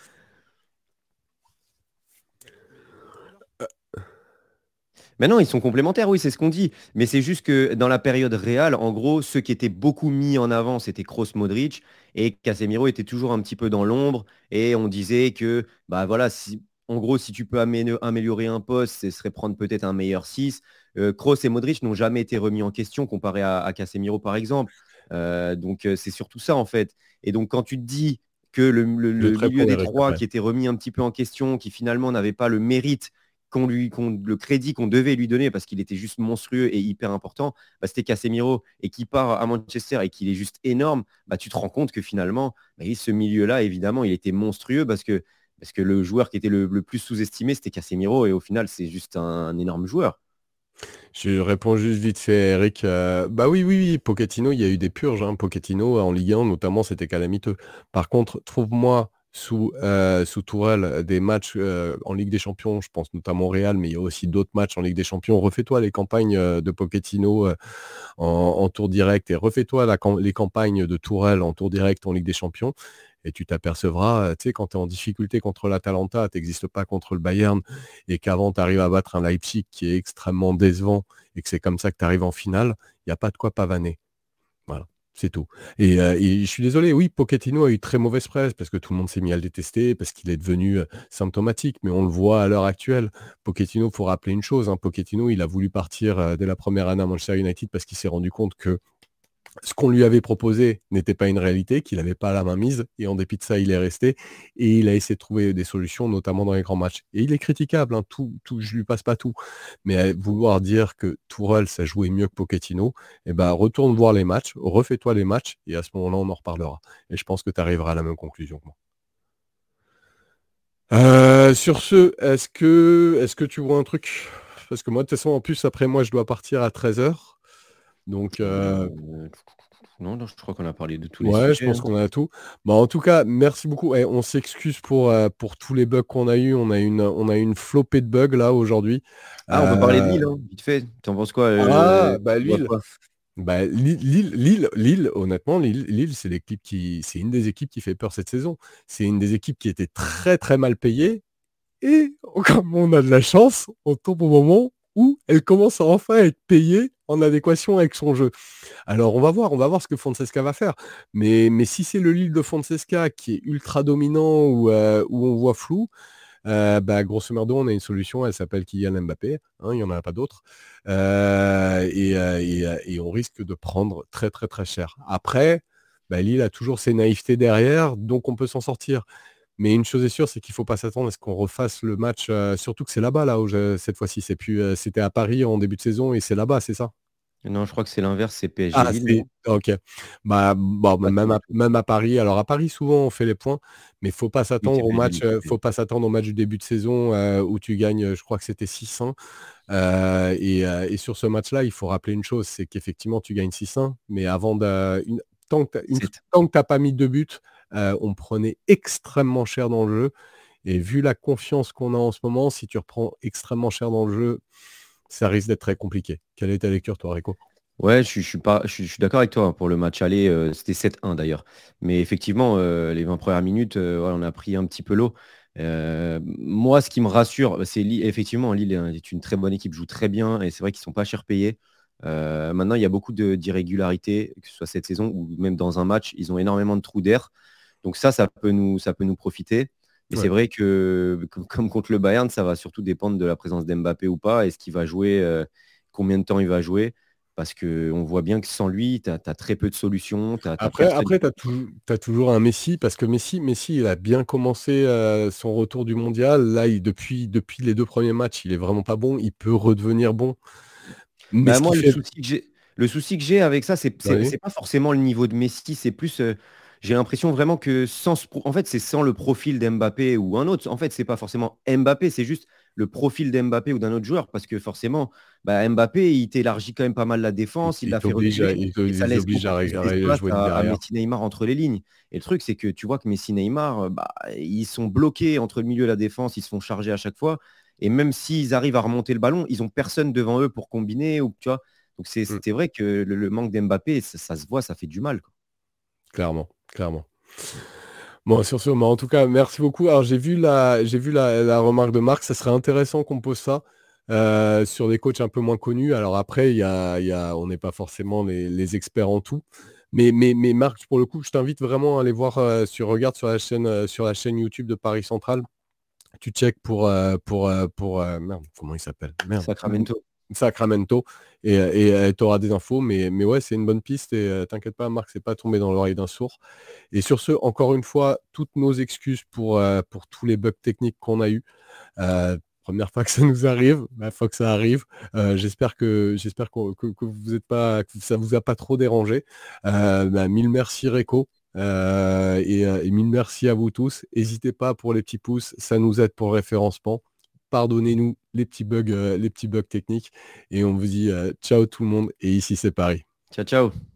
Mais non, ils sont complémentaires, oui, c'est ce qu'on dit. Mais c'est juste que dans la période réelle, en gros, ceux qui étaient beaucoup mis en avant, c'était Kroos, Modric, et Casemiro était toujours un petit peu dans l'ombre. Et on disait que, bah voilà, si, en gros, si tu peux amé- améliorer un poste, ce serait prendre peut-être un meilleur six. Euh, Kroos et Modric n'ont jamais été remis en question comparé à, à Casemiro, par exemple. Euh, donc, euh, c'est surtout ça, en fait. Et donc, quand tu te dis que le, le- Je vais le te milieu répondre, des Eric, trois après. qui était remis un petit peu en question, qui finalement n'avait pas le mérite qu'on lui, qu'on, le crédit qu'on devait lui donner parce qu'il était juste monstrueux et hyper important, bah, c'était Casemiro et qui part à Manchester et qu'il est juste énorme, bah, tu te rends compte que finalement, bah, ce milieu-là, évidemment, il était monstrueux parce que, parce que le joueur qui était le, le plus sous-estimé, c'était Casemiro et au final, c'est juste un, un énorme joueur. Je réponds juste vite fait, Eric. Euh, bah oui, oui, oui, Pochettino, il y a eu des purges. Hein. Pochettino, en Ligue un, notamment, c'était calamiteux. Par contre, trouve-moi sous, euh, sous Tourelle des matchs euh, en Ligue des Champions, je pense notamment au Real, mais il y a aussi d'autres matchs en Ligue des Champions. Refais-toi les campagnes euh, de Pochettino euh, en, en tour direct et refais-toi la cam- les campagnes de Tourelle en tour direct en Ligue des Champions. Et tu t'apercevras, euh, tu sais, quand tu es en difficulté contre l'Atalanta, tu n'existes pas contre le Bayern, et qu'avant tu arrives à battre un Leipzig qui est extrêmement décevant, et que c'est comme ça que tu arrives en finale, il n'y a pas de quoi pavaner. Voilà, c'est tout. Et, euh, et je suis désolé, oui, Pochettino a eu très mauvaise presse, parce que tout le monde s'est mis à le détester, parce qu'il est devenu euh, symptomatique, mais on le voit à l'heure actuelle. Pochettino, il faut rappeler une chose, hein, Pochettino, il a voulu partir euh, dès la première année à Manchester United parce qu'il s'est rendu compte que ce qu'on lui avait proposé n'était pas une réalité, qu'il n'avait pas la main mise, et en dépit de ça, il est resté, et il a essayé de trouver des solutions, notamment dans les grands matchs. Et il est critiquable, hein, tout, tout, je lui passe pas tout. Mais à vouloir dire que Tourelle, ça jouait mieux que Pochettino, eh ben, retourne voir les matchs, refais-toi les matchs, et à ce moment-là, on en reparlera. Et je pense que tu arriveras à la même conclusion que moi. Euh, sur ce, est-ce que, est-ce que tu vois un truc? Parce que moi, de toute façon, en plus, après moi, je dois partir à treize heures. Donc, euh, Euh, non, non, je crois qu'on a parlé de tous les ouais, je sujets, pense hein. qu'on a tout. Bah, en tout cas, merci beaucoup. Et on s'excuse pour, euh, pour tous les bugs qu'on a eu. On a une, on a une flopée de bugs là aujourd'hui. Ah, on peut parler de Euh, Lille, hein, vite fait. T'en penses quoi? ah, euh, bah tu vois l'huile. quoi? Bah, Lille, Lille, Lille, Lille, honnêtement, Lille, Lille, c'est l'équipe qui, c'est une des équipes qui fait peur cette saison. C'est une des équipes qui était très très mal payée. Et comme on a de la chance, on tombe au moment où elle commence à enfin être payée en adéquation avec son jeu. Alors on va voir, on va voir ce que Fonseca va faire. Mais, mais si c'est le Lille de Fonseca qui est ultra dominant ou euh, où on voit flou, euh, bah, grosso modo, on a une solution, elle s'appelle Kylian Mbappé, hein, il n'y en a pas d'autre. Euh, et, euh, et, euh, et on risque de prendre très très très cher. Après, bah, Lille a toujours ses naïvetés derrière, donc on peut s'en sortir. Mais une chose est sûre, c'est qu'il ne faut pas s'attendre à ce qu'on refasse le match, euh, surtout que c'est là-bas, là, où je- cette fois-ci. C'est plus, euh, c'était à Paris en début de saison et c'est là-bas, c'est ça? Non, je crois que c'est l'inverse, c'est P S G Ah, Lille, c'est non? OK. Bah, bon, Pas sûr même du à tout. même à Paris, alors à Paris, souvent, on fait les points, mais faut pas Oui, c'est s'attendre au P S G match, Lille, c'est heu, P S G. faut pas s'attendre au match du début de saison, heu, où tu gagnes, heu, je crois que c'était six un. Heu et heu et sur ce match-là, il faut rappeler une chose, c'est qu'effectivement, tu gagnes six un, mais avant de une tant que tu une sept. tant que tu pas mis de but, heu, on prenait extrêmement cher dans le jeu et vu la confiance qu'on a en ce moment, si tu reprends extrêmement cher dans le jeu, ça risque d'être très compliqué. Quelle est ta lecture, toi, Rico? Ouais, je suis, je suis pas, je suis, je suis d'accord avec toi, hein. Pour le match aller, euh, c'était sept un d'ailleurs. Mais effectivement, euh, les vingt premières minutes, euh, ouais, on a pris un petit peu l'eau. Euh, moi, ce qui me rassure, c'est Lille. Effectivement, Lille est une très bonne équipe, joue très bien et c'est vrai qu'ils sont pas chers payés. Euh, maintenant, il y a beaucoup de- d'irrégularités, que ce soit cette saison ou même dans un match, ils ont énormément de trous d'air. Donc ça, ça peut nous, ça peut nous profiter. Mais c'est Ouais. vrai que, comme, comme contre le Bayern, ça va surtout dépendre de la présence d'Mbappé ou pas. Est-ce qu'il va jouer, euh, combien de temps il va jouer? Parce qu'on voit bien que sans lui, tu as, très peu de solutions, tu n'as Après, personne. après tu as, toujours un Messi, parce que Messi, Messi, il a bien commencé euh, son retour du mondial. Là, il, depuis, depuis les deux premiers matchs, il est vraiment pas bon. Il peut redevenir bon. Mais Bah, ce qui moi, le fait. souci que j'ai, le souci que j'ai avec ça, c'est c'est Oui. c'est pas forcément le niveau de Messi, c'est plus, euh, j'ai l'impression vraiment que sans, ce pro- en fait, c'est sans le profil d'Mbappé ou un autre. En fait, c'est pas forcément Mbappé, c'est juste le profil d'Mbappé ou d'un autre joueur, parce que forcément, bah, Mbappé, il t'élargit quand même pas mal la Il, défense, il il l'a fait t'oblige à, reculer il te- et ça il laisse t'oblige beaucoup à, plus ré- à d'espace jouer de à, à derrière. Messi Neymar entre les lignes. Et le truc, c'est que tu vois que Messi Neymar, euh, bah, ils sont bloqués entre le milieu et la défense, ils se font charger à chaque fois. Et même s'ils arrivent à remonter le ballon, ils ont personne devant eux pour combiner ou tu vois. Donc c'est Mm, c'est vrai que le, le manque d'Mbappé, ça, ça se voit, ça fait du mal, quoi. clairement, clairement. Bon, sur ce, mais en tout cas, merci beaucoup. Alors, j'ai vu la, j'ai vu la, la remarque de Marc. Ça serait intéressant qu'on pose ça euh, sur des coachs un peu moins connus. Alors après, il y a, il y a, on n'est pas forcément les, les experts en tout. Mais, mais, mais Marc, pour le coup, je t'invite vraiment à aller voir euh, sur, regarde sur la chaîne, euh, sur la chaîne YouTube de Paris Central. Tu check pour, euh, pour, euh, pour euh, merde, comment il s'appelle? Merde. Sacramento. Sacramento et tu auras des infos. Mais, mais ouais, c'est une bonne piste et euh, t'inquiète pas, Marc, c'est pas tombé dans l'oreille d'un sourd. Et sur ce, encore une fois, toutes nos excuses pour, euh, pour tous les bugs techniques qu'on a eus. Euh, première fois que ça nous arrive, la fois que ça arrive. Euh, j'espère que j'espère que, que, que vous êtes pas, que ça vous a pas trop dérangé. Euh, bah, mille merci Réco. Euh, et, euh, et mille merci à vous tous. N'hésitez pas pour les petits pouces, ça nous aide pour le référencement. Pardonnez-nous les petits bugs, euh, les petits bugs techniques. Et on vous dit euh, ciao tout le monde. Et ici c'est Paris. Ciao, ciao.